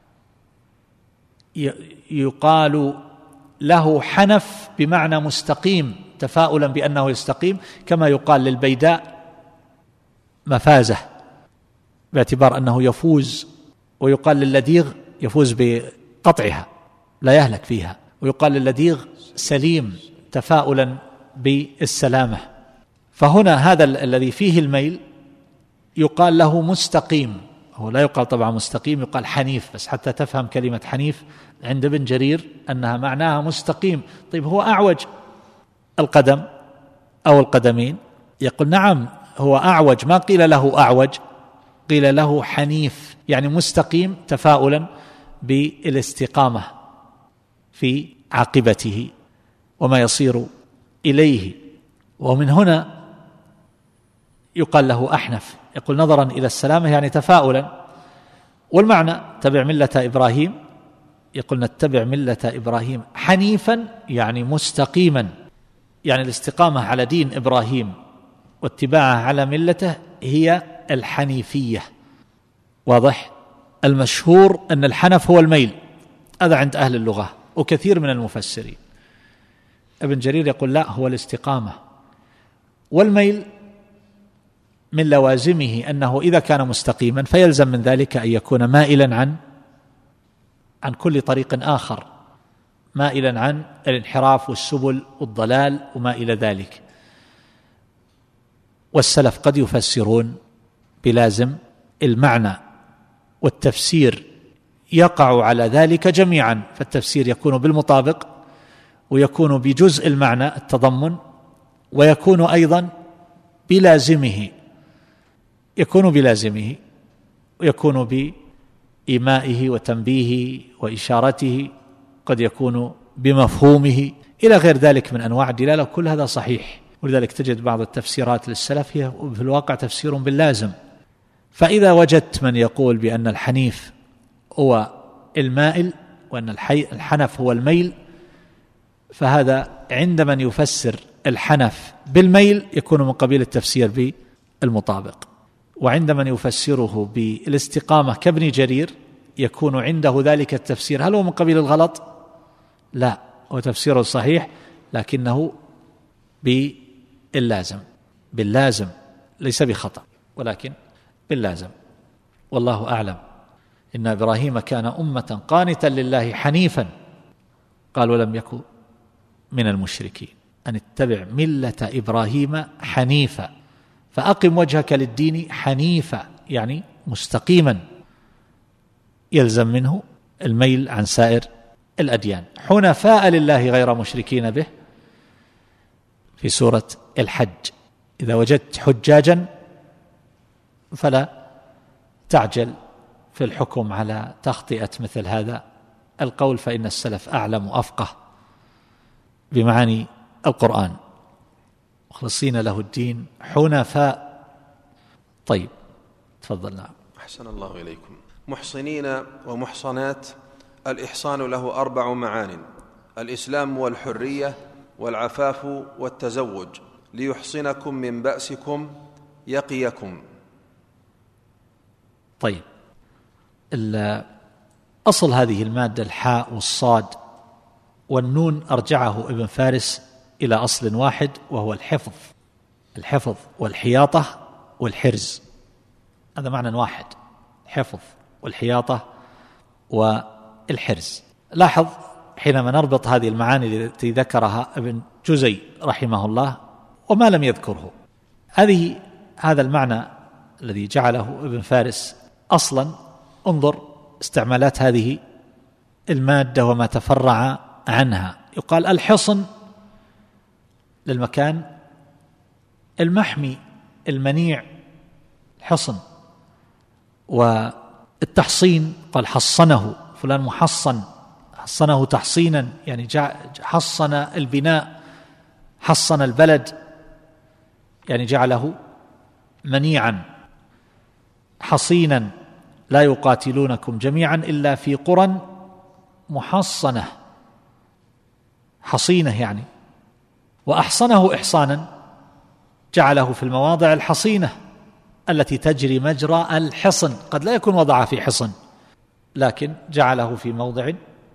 يقال له حنف بمعنى مستقيم، تفاؤلا بأنه يستقيم، كما يقال للبيداء مفازة باعتبار أنه يفوز، ويقال للديغ يفوز بقطعها لا يهلك فيها، ويقال للديغ سليم تفاؤلا بالسلامة. فهنا هذا الذي فيه الميل يقال له مستقيم، هو لا يقال طبعا مستقيم، يقال حنيف، بس حتى تفهم كلمة حنيف عند ابن جرير أنها معناها مستقيم. طيب هو أعوج القدم أو القدمين؟ يقول نعم هو أعوج، ما قيل له أعوج، قيل له حنيف، يعني مستقيم تفاؤلا بالاستقامة في عاقبته وما يصير إليه. ومن هنا يقال له أحنف. يقول نظرا إلى السلامة يعني تفاؤلا. والمعنى تبع ملة إبراهيم، يقول نتبع ملة إبراهيم حنيفا يعني مستقيما، يعني الاستقامة على دين إبراهيم واتباعه على ملته هي الحنيفية. واضح؟ المشهور أن الحنف هو الميل، هذا عند أهل اللغة وكثير من المفسرين. ابن جرير يقول لا، هو الاستقامة. والميل من لوازمه أنه إذا كان مستقيما فيلزم من ذلك أن يكون مائلا عن عن كل طريق آخر، مائلا عن الانحراف والسبل والضلال وما إلى ذلك. والسلف قد يفسرون بلازم المعنى، والتفسير يقع على ذلك جميعا، فالتفسير يكون بالمطابق، ويكون بجزء المعنى التضمن، ويكون أيضا بلازمه، يكون بلازمه ويكون بإيمائه وتنبيهه وإشارته، قد يكون بمفهومه إلى غير ذلك من أنواع الدلالة. كل هذا صحيح، ولذلك تجد بعض التفسيرات للسلف هي في الواقع تفسير باللازم. فإذا وجدت من يقول بأن الحنيف هو المائل وأن الحنف هو الميل، فهذا عند من يفسر الحنف بالميل يكون من قبيل التفسير بالمطابق، وعند من يفسره بالاستقامة كابن جرير يكون عنده ذلك التفسير. هل هو من قبيل الغلط؟ لا، هو تفسيره صحيح لكنه باللازم، باللازم ليس بخطأ ولكن باللازم. والله أعلم. إن إبراهيم كان أمة قانتا لله حنيفا، قال ولم يكن من المشركين. أن اتبع ملة إبراهيم حنيفا، فأقم وجهك للدين حنيفا يعني مستقيما، يلزم منه الميل عن سائر الأديان. حنفاء لله غير مشركين به، في سورة الحج: إذا وجدت حجاجا فلا تعجل في الحكم على تخطئة مثل هذا القول، فإن السلف أعلم وأفقه بمعاني القرآن، مخلصين له الدين حنفاء. طيب تفضل. نعم. أحسن الله إليكم. محصنين ومحصنات، الإحصان له أربع معان: الإسلام والحرية والعفاف والتزوج، ليحصنكم من بأسكم يقيكم. طيب، أصل هذه المادة الحاء والصاد والنون أرجعه ابن فارس إلى أصل واحد، وهو الحفظ الحفظ والحياطة والحرز. هذا معنى واحد: الحفظ والحياطة والحرز. لاحظ حينما نربط هذه المعاني التي ذكرها ابن جزي رحمه الله وما لم يذكره، هذه هذا المعنى الذي جعله ابن فارس أصلا، انظر استعمالات هذه المادة وما تفرع عنها. يقال الحصن للمكان المحمي المنيع، الحصن. والتحصين قال حصنه فلان محصن، حصنه تحصينا، يعني حصن البناء، حصن البلد، يعني جعله منيعا حصينا. لا يقاتلونكم جميعا إلا في قرى محصنة، حصينة يعني. وأحصنه إحصانا، جعله في المواضع الحصينة التي تجري مجرى الحصن. قد لا يكون وضعها في حصن، لكن جعله في موضع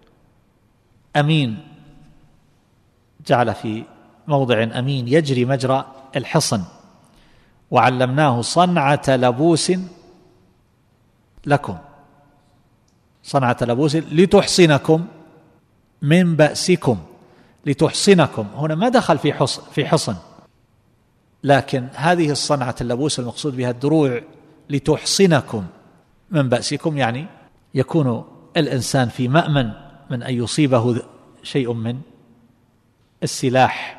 أمين، جعل في موضع أمين يجري مجرى الحصن. وعلمناه صنعة لبوس لكم، صنعة لبوس لتحصنكم من بأسكم. لتحصنكم هنا ما دخل في حصن, في حصن، لكن هذه الصنعة اللبوس المقصود بها الدروع. لتحصنكم من بأسكم، يعني يكون الإنسان في مأمن من أن يصيبه شيء من السلاح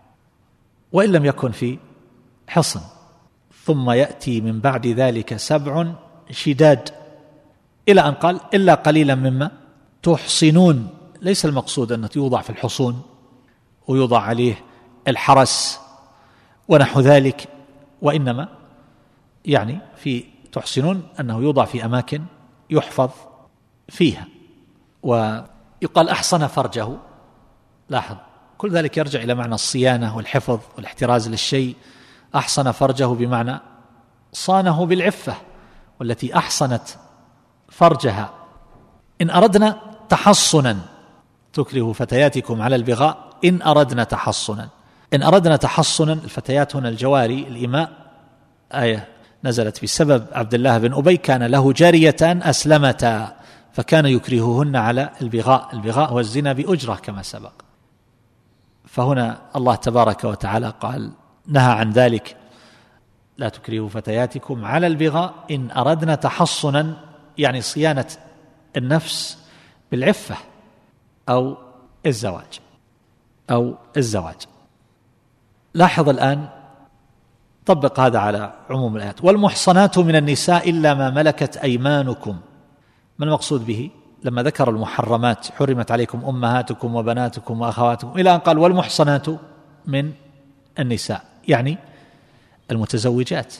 وإن لم يكن في حصن. ثم يأتي من بعد ذلك سبع شداد، إلى أن قال إلا قليلا مما تحصنون. ليس المقصود أنه يوضع في الحصون ويوضع عليه الحرس ونحو ذلك، وإنما يعني في تحصنون أنه يوضع في أماكن يحفظ فيها. ويقال أحصن فرجه. لاحظ كل ذلك يرجع إلى معنى الصيانة والحفظ والاحتراز للشيء. أحصن فرجه بمعنى صانه بالعفة، والتي أحصنت فرجها. إن أردنا تحصنا تكره فتياتكم على البغاء إن أردنا تحصنا. إن أردنا تحصنا، الفتيات هنا الجواري الإماء، آية نزلت بسبب عبد الله بن أبي، كان له جاريتان أسلمتا فكان يكرههن على البغاء. البغاء هو الزنا بأجرة كما سبق. فهنا الله تبارك وتعالى قال نهى عن ذلك: لا تكرهوا فتياتكم على البغاء إن أردنا تحصنا، يعني صيانة النفس بالعفة أو الزواج أو الزواج. لاحظ الآن، طبق هذا على عموم الآيات. والمحصنات من النساء إلا ما ملكت أيمانكم. ما المقصود به؟ لما ذكر المحرمات: حرمت عليكم أمهاتكم وبناتكم وأخواتكم، إلى أن قال والمحصنات من النساء، يعني المتزوجات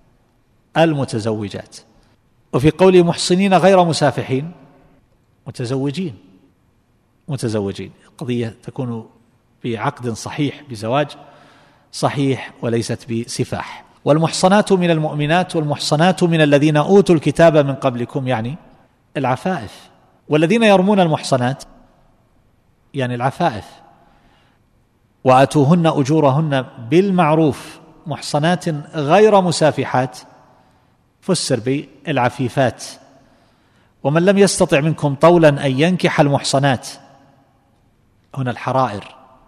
المتزوجات. وفي قوله محصنين غير مسافحين، متزوجين متزوجين. القضية تكون بعقد صحيح، بزواج صحيح، وليست بسفاح. والمحصنات من المؤمنات والمحصنات من الذين أوتوا الكتاب من قبلكم، يعني العفائف. والذين يرمون المحصنات يعني العفائف. وآتوهن أجورهن بالمعروف محصنات غير مسافحات، فسر بالعفيفات. ومن لم يستطع منكم طولا أن ينكح المحصنات، هنا الحرائر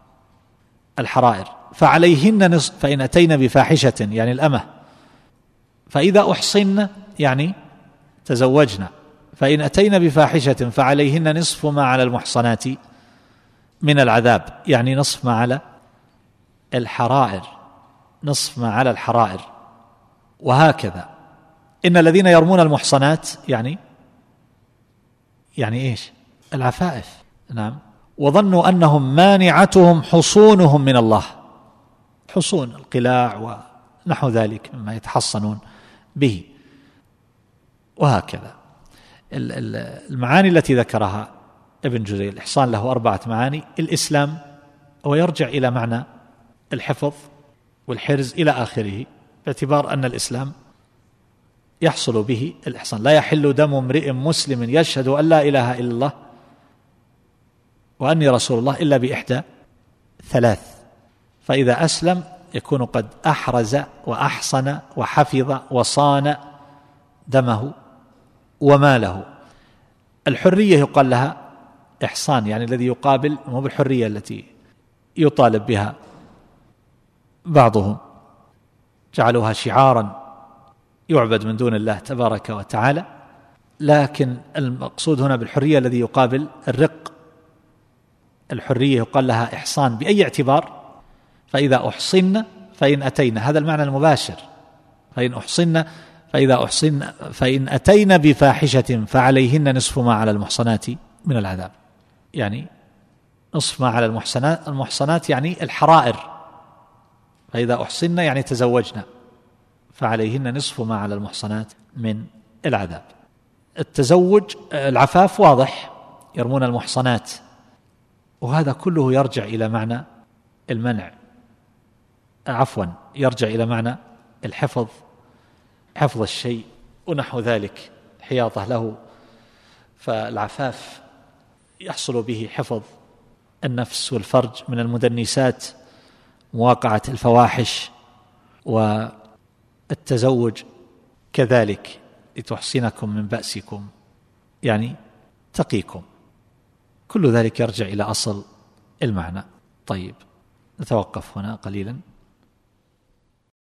الحرائر فعليهن نصف، فإن أتين بفاحشة يعني الأمة، فإذا أحصن يعني تزوجنا، فإن أتين بفاحشة فعليهن نصف ما على المحصنات من العذاب، يعني نصف ما على الحرائر، نصف ما على الحرائر. وهكذا إن الذين يرمون المحصنات يعني يعني إيش؟ العفائف. نعم. وظنوا أنهم مانعتهم حصونهم من الله، حصون القلاع ونحو ذلك مما يتحصنون به. وهكذا المعاني التي ذكرها ابن جزي، الإحصان له أربعة معاني. الإسلام هو يرجع إلى معنى الحفظ والحرز إلى آخره، باعتبار أن الإسلام يحصل به الإحصان. لا يحل دم امرئ مسلم يشهد أن لا إله إلا الله وأني رسول الله إلا بإحدى ثلاث، فإذا أسلم يكون قد أحرز وأحصن وحفظ وصان دمه وماله. الحرية يقال لها إحصان، يعني الذي يقابل مو بالحرية التي يطالب بها بعضهم، جعلوها شعارا يعبد من دون الله تبارك وتعالى، لكن المقصود هنا بالحرية الذي يقابل الرق. الحرية يقال لها إحصان بأي اعتبار؟ فإذا أحصن فإن أتينا، هذا المعنى المباشر، فإن أحصن فإذا أحصن فإن أتينا بفاحشة فعليهن نصف ما على المحصنات من العذاب. يعني نصف ما على المحصنات، المحصنات يعني الحرائر، فإذا أحصن يعني تزوجنا فعليهن نصف ما على المحصنات من العذاب. التزوج العفاف واضح، يرمون المحصنات، وهذا كله يرجع إلى معنى المنع، عفوا يرجع إلى معنى الحفظ، حفظ الشيء ونحو ذلك، حياطة له. فالعفاف يحصل به حفظ النفس والفرج من المدنسات، مواقعة الفواحش، والتزوج كذلك لتحصنكم من بأسكم، يعني تقيكم. كل ذلك يرجع إلى أصل المعنى. طيب، نتوقف هنا قليلا.